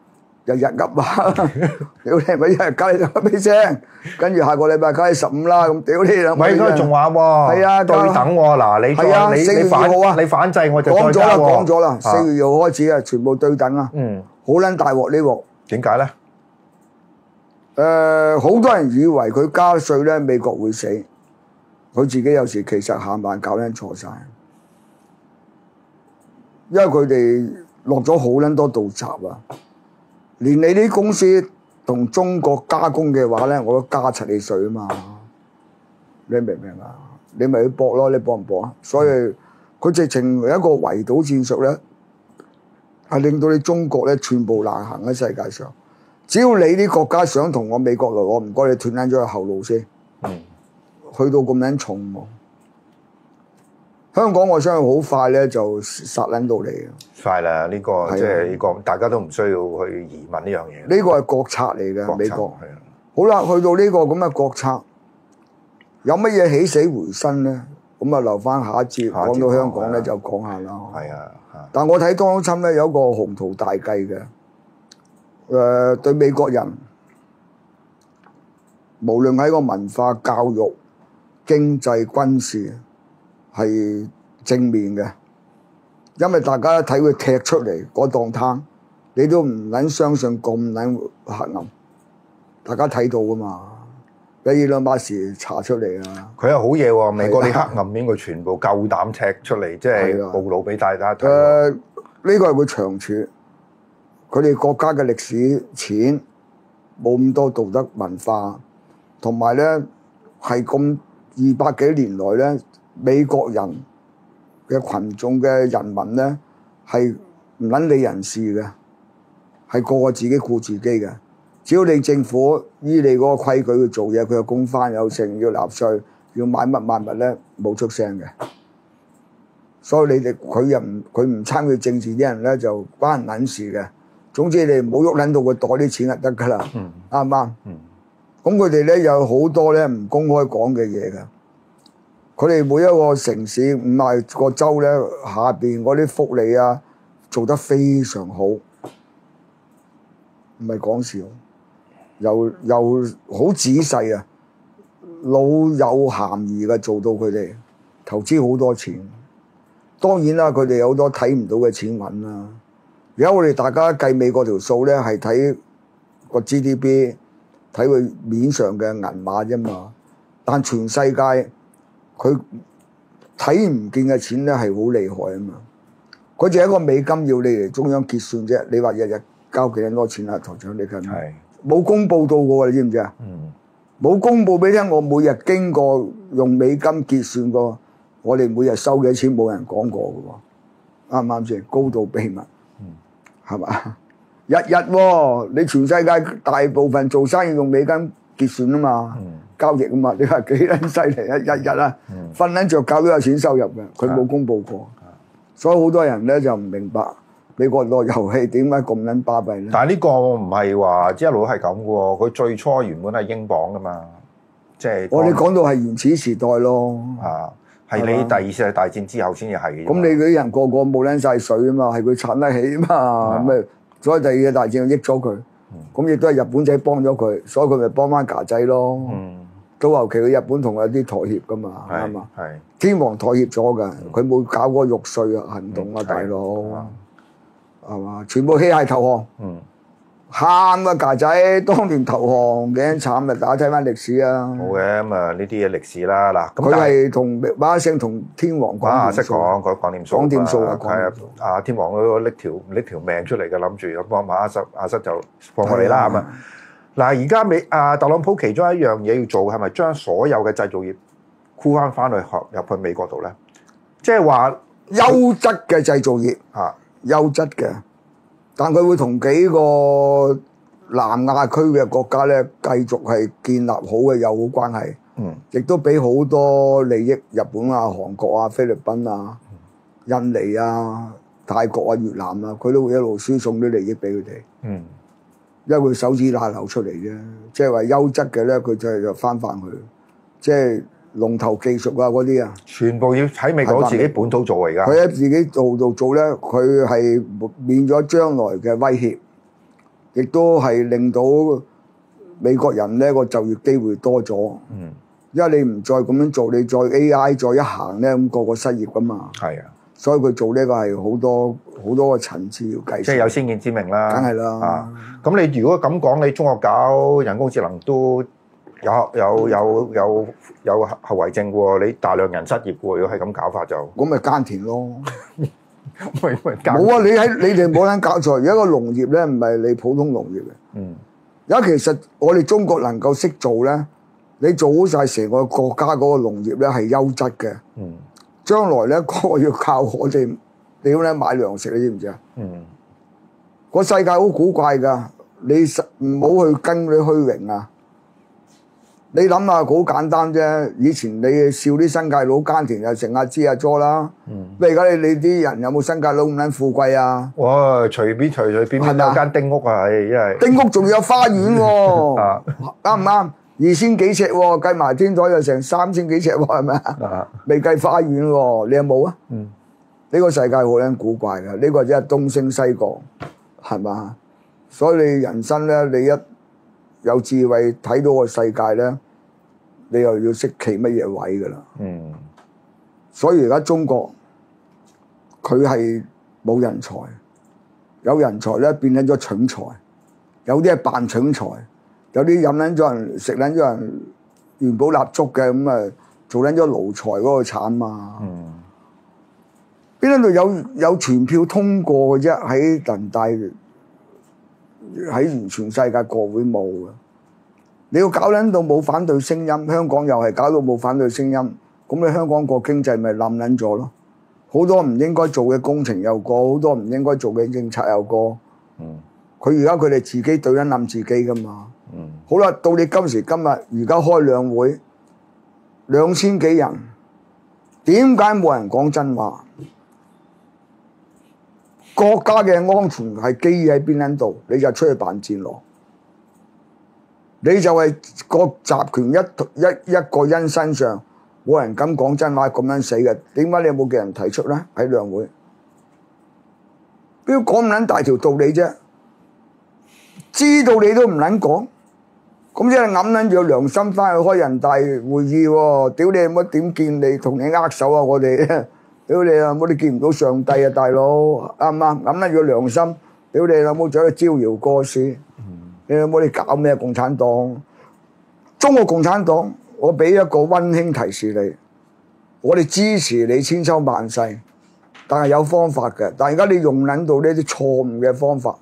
日噏啊！屌你咪一日加你10%聲，跟住下個禮拜加你15啦，咁屌你兩咪佢仲話喎， 係啊對等喎，嗱你係啊4月2號啊你反制我就講咗啦， 再加喎講咗啦，4月2號開始啊，全部對等啊，好撚大鑊呢鑊。 點解咧？ 好多人以為佢加稅咧，美國會死，佢自己有時其實下晚搞撚錯晒，因為佢哋落咗好撚多道閘啊！連你啲公司同中國加工嘅話咧，我都加齊你稅啊嘛！你明唔明啊？你咪去搏咯，你搏唔搏啊？所以佢直情有一個圍堵戰術咧，係令到你中國咧寸步難行喺世界上。只要你啲國家想同我美國來，我唔該你斷撚咗個後路先。去到咁撚重喎，香港我相信好快咧就殺撚到你嘅。 快啦！呢個即係呢個大家都唔需要去疑問呢樣嘢。 呢個係國策嚟嘅，美國。 係啊。 好啦，去到呢個咁嘅國策，有乜嘢起死回生咧？咁啊留翻下一節講到香港咧就講下啦。 係啊。 但我睇當侵咧有一個宏圖大計嘅，對美國人，無論喺個文化、教育、經濟、軍事係正面嘅，因為大家睇佢踢出嚟嗰檔攤，你都唔撚相信咁撚黑暗，大家睇到噶嘛？俾伊朗馬士查出嚟啊！ 佢係好嘢喎，美國啲黑暗面佢全部夠膽踢出嚟，即係暴露俾大家睇。 呢個係佢長處，佢哋國家嘅歷史淺，冇咁多道德文化，同埋咧係咁200幾年來咧，美國人嘅群眾嘅人民咧係唔撚理人事嘅，係個個自己顧自己嘅。只要你政府依你嗰個規矩去做嘢，佢有公翻有剩，要納稅，要買乜買物咧，冇出聲嘅。所以你哋佢唔參與政治啲人咧就關人撚事嘅。總之你唔好喐撚到個袋啲錢就得㗎啦，啱唔啱？咁佢哋咧有好多咧唔公開講嘅嘢嘅。佢哋每一個城市50個州咧下邊嗰啲福利啊做得非常好，唔係講笑，又好仔細啊，老有咸宜嘅做到佢哋投資好多錢。當然啦，佢哋有好多睇唔到嘅錢揾啦。而家我哋大家計美國條數咧，係睇個 GDP， 睇佢面上嘅銀碼啫嘛。但全世界佢睇唔見嘅錢咧係好厲害啊嘛。佢就係一個美金要你嚟中央結算啫。你話日日交幾多錢啊？台長，你近冇公佈到嘅喎，你知唔知啊？冇公佈俾你聽，我每日經過用美金結算過，我哋每日收幾多錢冇人講過嘅喎，啱唔啱先？高度秘密，係嘛？日喎，你全世界大部分做生意用美金結算啊嘛，交易啊嘛，你話幾撚犀利啊？日啊，瞓撚着覺都有錢收入嘅，佢冇公佈過，所以好多人咧就唔明白美國個遊戲點解咁撚巴閉咧？ 但係呢個唔係話一路係咁嘅喎，佢最初原本係英鎊噶嘛，即係我哋講到係原始時代咯。 係你第二次大戰之後先至係。 咁你嗰啲人個個冇撚晒水啊嘛，係佢撐得起啊嘛，咁咪所以第二個大戰就益咗佢。咁亦都係日本仔幫咗佢，所以佢咪幫翻架仔咯。到後期佢日本同有啲妥協噶嘛，啱嘛？天皇妥協咗㗎，佢冇搞嗰個玉碎行動啊，大佬係嘛？全部棄械投降。喊啊架仔，當年投降幾慘啊！大家睇翻歷史啊。 好嘅，咁啊呢啲嘢歷史啦，嗱， 佢係同馬聲同天皇講識講掂數， 講掂數啊！ 係啊，天皇都拎條命出嚟嘅，諗住咁幫馬瑟就放過你啦，咁啊。嗱，而家特朗普其中一樣嘢要做，係咪將所有嘅製造業箍翻去入去美國度咧？即係話優質嘅製造業優質嘅。但佢會同幾個南亞區嘅國家咧，繼續係建立好嘅友好關係，亦都俾好多利益日本啊、韓國啊、菲律賓啊、印尼啊、泰國啊、越南啊，佢都會一路輸送啲利益俾佢哋。因為佢手指罅流出嚟啫，即係話優質嘅咧，佢就翻去，即係龍頭技術啊嗰啲啊， 全部要喺美國自己本土做而家。 佢喺自己度做咧，佢係免咗將來嘅威脅。 亦都係令到美國人咧個就業機會多咗。因為你唔再咁樣做，你再 AI 再一行咧，咁個個失業噶嘛。係啊，所以佢做呢個係好多個層次要計。即係有先見之明啦。 梗係啦。 咁你如果咁講，你中國搞人工智能都有後遺症喎，你大量人失業喎，如果係咁搞法就咁咪耕田咯。 冇啊！你哋冇撚搞錯，而家個農業咧唔係你普通農業嘅。而家其實我哋中國能夠識做咧。你做好晒成個國家嗰個農業咧係優質嘅，將來咧嗰個要靠我哋點咧買糧食，你知唔知啊？個世界好古怪㗎，你唔好去跟嗰啲虛榮啊！你諗下好簡單啫，以前你笑啲新界佬耕田又成阿支阿咗啦，咩而家你啲人有冇新界佬咁撚富貴啊？ 哇！隨便有間丁屋啊，係因為丁屋仲有花園喎，啱唔啱？2000幾尺喎，計埋天台又成3000幾尺喎，係咪啊？未計花園喎，你有冇啊？呢個世界好撚古怪嘅，呢個真係東升西降，係嘛？所以你人生咧，你一有智慧睇到個世界咧，你又要識企乜嘢位㗎啦。所以而家中國佢係冇人才，有人才咧變咗蠢才，有啲係扮蠢才。有啲飲撚咗人食撚咗人元寶蠟燭嘅咁啊，做撚咗奴才嗰個慘啊！邊度有全票通過嘅啫？喺人大喺全世界國會冇嘅。你要搞撚到冇反對聲音，香港又係搞到冇反對聲音，咁你香港個經濟咪冧撚咗咯？好多唔應該做嘅工程又過，好多唔應該做嘅政策又過。佢而家佢哋自己對緊冧自己噶嘛？好啦，到你今時今日，而家開兩會，2000幾人，點解冇人講真話？國家嘅安全係基於喺邊撚度？你就出去扮戰狼，你就係個集權一個人身上，冇人敢講真話，咁樣死嘅。點解你有冇叫人提出咧？喺兩會，邊講咁撚大條道理啫？知道你都唔撚講。咁即係揞撚住有良心翻去開人大會議喎！屌你乜點見你同你握手啊！我哋屌你啊！冇你見唔到上帝啊，大佬啱唔啱？揞撚住有良心，屌你老母走去招搖過市！你老母你搞咩共產黨？中國共產黨，我俾一個溫馨提示你，我哋支持你千秋萬世，但係有方法嘅。但係而家你用撚到呢啲錯誤嘅方法。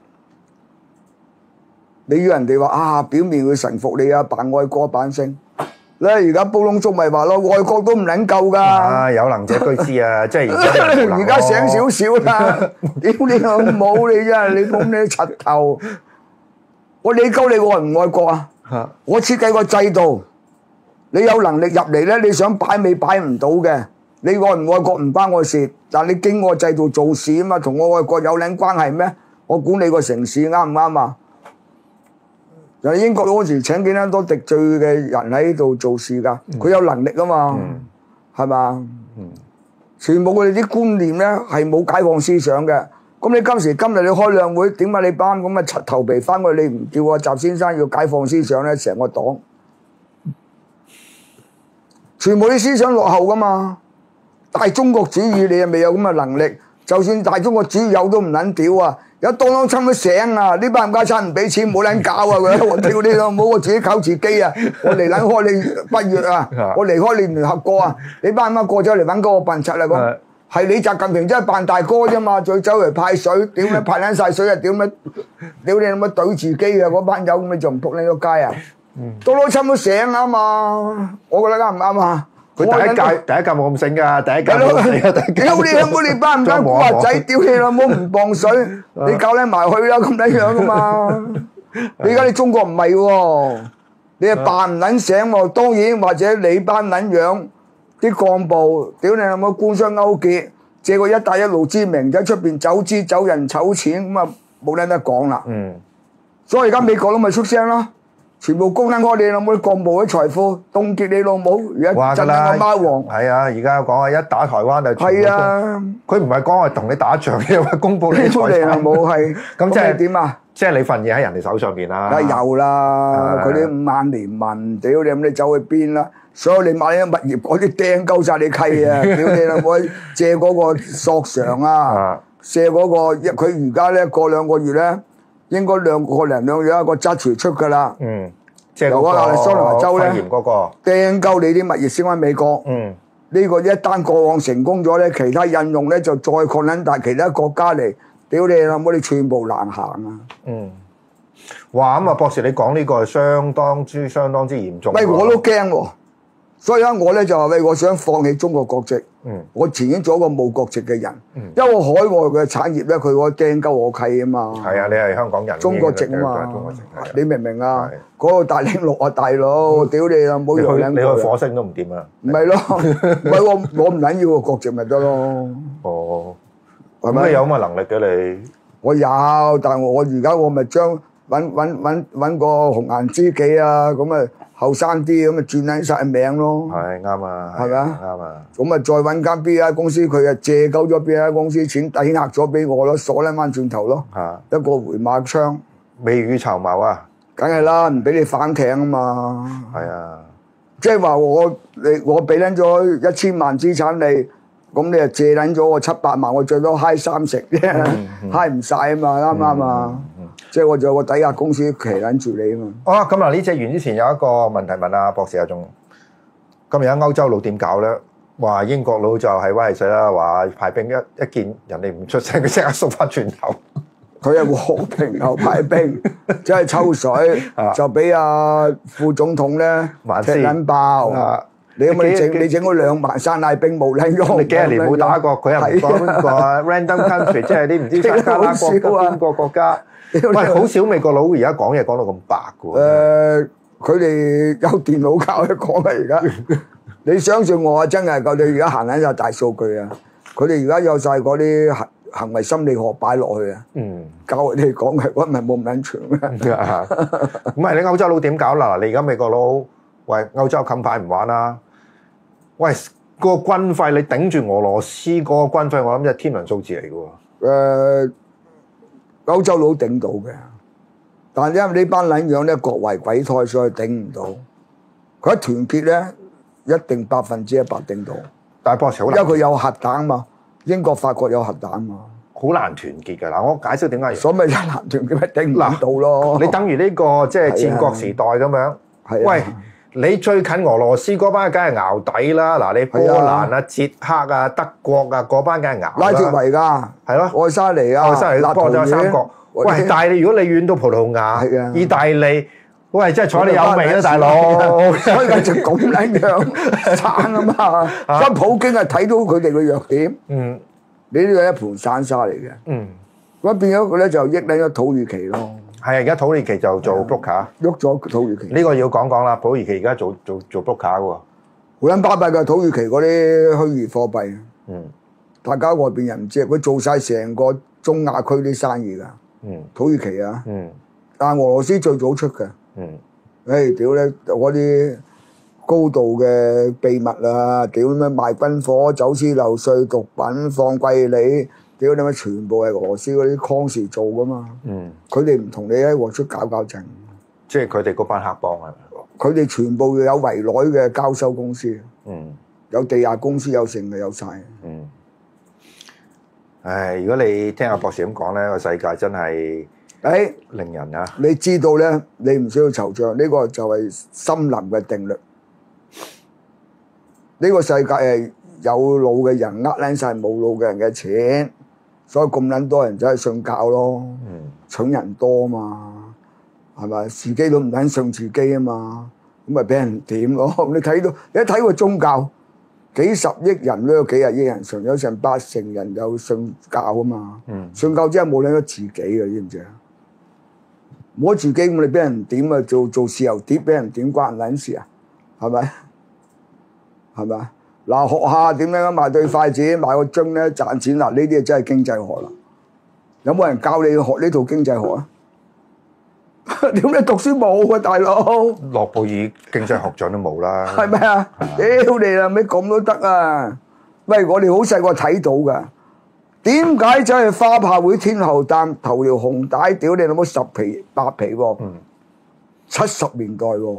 你要人哋話啊，表面會臣服你啊，扮愛國扮聲咧，而家煲窿粥咪話咯，外國都唔撚夠㗎。有能者居之啊，即係而家醒少少啦。屌你老母你真係，你冇你柒頭。我理鳩你愛唔愛國啊？我設計個制度，你有能力入嚟咧，你想擺尾擺唔到嘅。你愛唔愛國唔關我事，但你經過制度做事啊嘛，同我愛國有撚關係咩？我管理個城市啱唔啱啊？就英國嗰時請幾多敵對嘅人喺度做事㗎，佢有能力啊嘛，係嘛？全部佢哋啲觀念咧係冇解放思想嘅。咁你今時今日你開兩會，點解你班咁嘅柒頭皮翻去，你唔叫阿習先生要解放思想咧？成個黨全部啲思想落後㗎嘛。大中國主義你又未有咁嘅能力，就算大中國主義有都唔撚屌啊！有當當親都醒啊！呢班冚家鏟唔俾錢冇撚搞啊！佢我屌你老母，我自己靠自己啊！我嚟撚開你北約啊！我離開你聯合國啊！你班乜過咗嚟揾嗰個笨柒啦咁，係你習近平真係扮大哥啫嘛！再走嚟派水，屌你派撚晒水啊！屌你老母懟自己啊！嗰班友咁你仲唔仆你個街啊？當當親都醒啊嘛！我覺得啱唔啱啊？ 佢第一屆冇咁醒㗎，第一屆冇醒㗎。 屌你老母！你班唔班古惑仔？屌你老母唔磅水，你搞撚埋去啦咁樣樣㗎嘛！你而家你中國唔係喎，你係扮唔撚醒喎。當然或者你班撚樣啲幹部，屌你老母官商勾結，借個一帶一路之名喺出邊走資走人籌錢咁啊，冇撚得講啦。所以而家美國都咪出聲啦。 全部供緊我哋老母啲國務嘅財富，凍結你老母，而家震緊個貓王。 係啊，而家講啊，一打台灣就係啊， 佢唔係講係同你打仗嘅，話公佈你財產。 老母係， 咁即係點啊？ 即係你份嘢喺人哋手上邊啦。 梗係有啦，佢啲5萬年民，屌你咁你走去邊啦？所有你買啲物業嗰啲掟鳩晒你契啊！屌你老母借嗰個索償啊，借嗰個佢而家咧過2個月咧。應該2個零2月一個質傳出㗎啦。 即係嗰個蘇利華州咧， 肺炎嗰個掟鳩你啲物業先返美國。呢個一單過往成功咗咧，其他應用咧就再擴撚大其他國家嚟，屌你老母你全部難行啊！ 哇！咁啊，博士你講呢個係相當之嚴重。 喂，我都驚喎。所以咧，我咧就話喂，我想放棄中國國籍。我前已經做一個冇國籍嘅人，因為我海外嘅產業咧，佢個掟鳩我契啊嘛。 係啊，你係香港人， 中國籍啊嘛。你明唔明啊？嗰個大領路啊，大佬，屌你啊，冇樣你去火星都唔掂啊！ 唔係咯，唔係我唔撚要個國籍咪得咯。 哦，係咪有咁嘅能力嘅你？ 我有，但係我而家我咪將揾個紅顏知己啊，咁啊。後生啲咁咪轉撚晒名咯， 係啱啊， 係咪啊？ 啱啊！ 咁咪再揾間 BI 公司，佢啊借鳩咗 BI 公司錢抵押咗俾我咯，鎖撚翻轉頭咯，一個回馬槍， 未雨綢繆啊！ 梗係啦，唔俾你反艇啊嘛。 係啊， 即係話我俾撚咗1000萬資產你，咁你就借撚咗我700萬，我最多揩30啫，揩唔晒啊嘛，啱唔啱啊？即係我仲有個抵押公司騎撚住你啊嘛！ 哦，咁嗱，呢隻完之前有一個問題問阿博士阿仲，今日喺歐洲佬點搞咧？話英國佬就係威勢啦，話派兵一見人哋唔出聲，佢即刻縮翻轉頭。 佢係和平後派兵，即係抽水，就俾阿副總統咧踢撚爆。你有冇你整嗰2萬山大兵冇撚用？ 你幾十年冇打過，佢又唔講個 random country， 即係啲唔知沙加拉邊個國家。喂，好少美國佬而家講嘢講到咁白嘅喎。 佢哋有電腦教佢講啊！而家你相信我啊，真係佢哋而家行緊有大數據啊！佢哋而家有晒嗰啲行為心理學擺落去啊！教佢哋講嘅，我唔係冇咁撚長咩？ 咁係你歐洲佬點搞啦？你而家美國佬喂歐洲近排唔玩啦。喂，個軍費你頂住俄羅斯嗰個軍費，我諗係天文數字嚟嘅喎。 歐洲佬頂到嘅，但係因為呢班撚樣咧各為鬼胎，所以頂唔到。佢一團結咧，一定100%頂到。 但係博士好難， 因為佢有核彈嘛，英國、法國有核彈嘛， 好難團結㗎。嗱，我解釋點解。 所以咪一難團結咪頂唔到咯。 你等於呢個即係戰國時代咁樣。喂，你最近俄羅斯嗰班梗係淆底啦。嗱，你波蘭啊、捷克啊、德國啊嗰班梗係淆啦。 拉脫維㗎， 係咯， 愛沙尼亞、 立陶宛3國。喂，但係如果你遠到葡萄牙、意大利，喂，真係睬你有味啦，大佬。 所以佢就咁撚樣撐啊嘛。所以普京係睇到佢哋嘅弱點。你呢個一盤散沙嚟嘅。咁變咗佢咧就益撚咗土耳其咯。 係啊，而家土耳其就做 broker， 喐咗土耳其。 呢個要講講啦，土耳其而家做 broker 嘅喎。 好撚巴閉㗎，土耳其嗰啲虛擬貨幣。大家外邊人唔知，佢做晒成個中亞區啲生意㗎。土耳其啊。但係俄羅斯最早出嘅。屌咧，嗰啲高度嘅秘密啊！屌咩賣軍火、走私漏稅、毒品、放貴利。屌你咪全部係俄羅斯嗰啲礦士做噶嘛？佢哋唔同你喺外出搞震， 即係佢哋嗰班黑幫係咪？ 佢哋全部有圍內嘅交收公司，有地下公司，有成嘅有晒。 唉，如果你聽阿博士咁講咧，個世界真係令人啊！ 你知道咧，你唔需要惆悵，呢個就係森林嘅定律。呢個世界係有腦嘅人呃撚晒冇腦嘅人嘅錢。所以咁撚多人走去信教咯，蠢人多嘛，係咪？自己都唔撚信自己啊嘛，咁咪俾人點咯？你睇到一睇個宗教，幾十億人都有幾廿億人信，有成80%人有信教啊嘛。信教之後冇撚咗自己嘅，知唔知啊？冇自己咁你俾人點啊？做豉油碟俾人點關撚事啊？係咪？係咪？嗱，學下點樣賣對筷子、賣個樽咧賺錢啦！呢啲真係經濟學啦。有冇人教你學呢套經濟學啊？ 點解讀書冇啊，大佬？ 諾貝爾經濟學獎都冇啦。 係咪啊？屌你啦，咩咁都得啊？喂，我哋好細個睇到噶，點解走去花炮會天后誕頭條紅帶？屌你老母10皮8皮喎！70年代喎，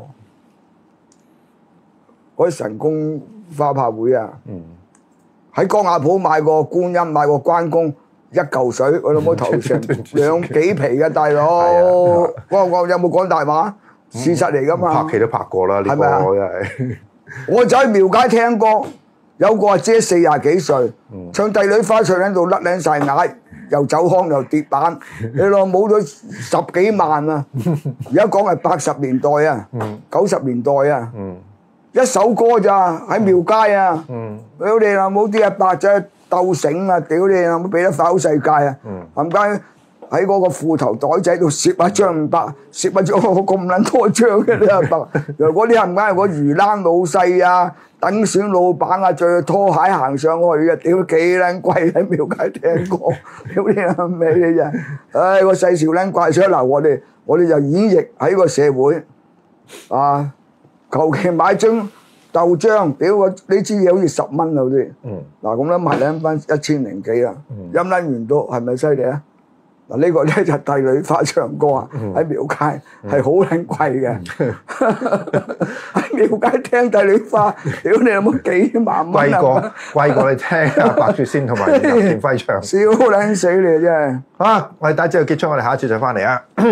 嗰啲神功花炮會啊，喺江亞鋪買個觀音，買個關公。1嚿水，我老母頭成2幾皮嘅大佬，我有冇講大話？事實嚟噶嘛？ 拍戲都拍過啦，呢個真係。 我就喺廟街聽歌，有個阿姐40幾歲，唱帝女花唱喺度甩撚晒眼，又走腔又跌板，你老母咗10幾萬啊！而家講係80年代啊，90年代啊，一首歌咋喺廟街啊，屌你老母啲阿伯仔。鬥醒啊！屌你啊！冇俾得跑世界啊！冚家喺嗰個褲頭袋仔度攝一張500，攝一張咁撚多張嘅啲阿伯，如果啲冚家係個魚欄老細啊、等選老闆啊，着拖鞋行上去嘅，屌幾撚貴喺廟街聽歌，屌你阿尾你真，唉個細少撚怪咗嗱，我哋就演繹喺個社會啊，求其買張。豆漿，屌個呢支嘢好似10蚊啊！好似，嗱咁樣賣兩蚊1000零幾啦，陰撚完到係咪犀利啊？嗱呢個咧就帝女花唱歌啊，喺廟街係好撚貴嘅，喺廟街聽帝女花，屌你有冇幾萬蚊啊？ 貴過你聽阿白雪仙同埋林建輝唱， 笑撚死你真係！ 好，我哋第一節就結束，我哋下一節再翻嚟啊！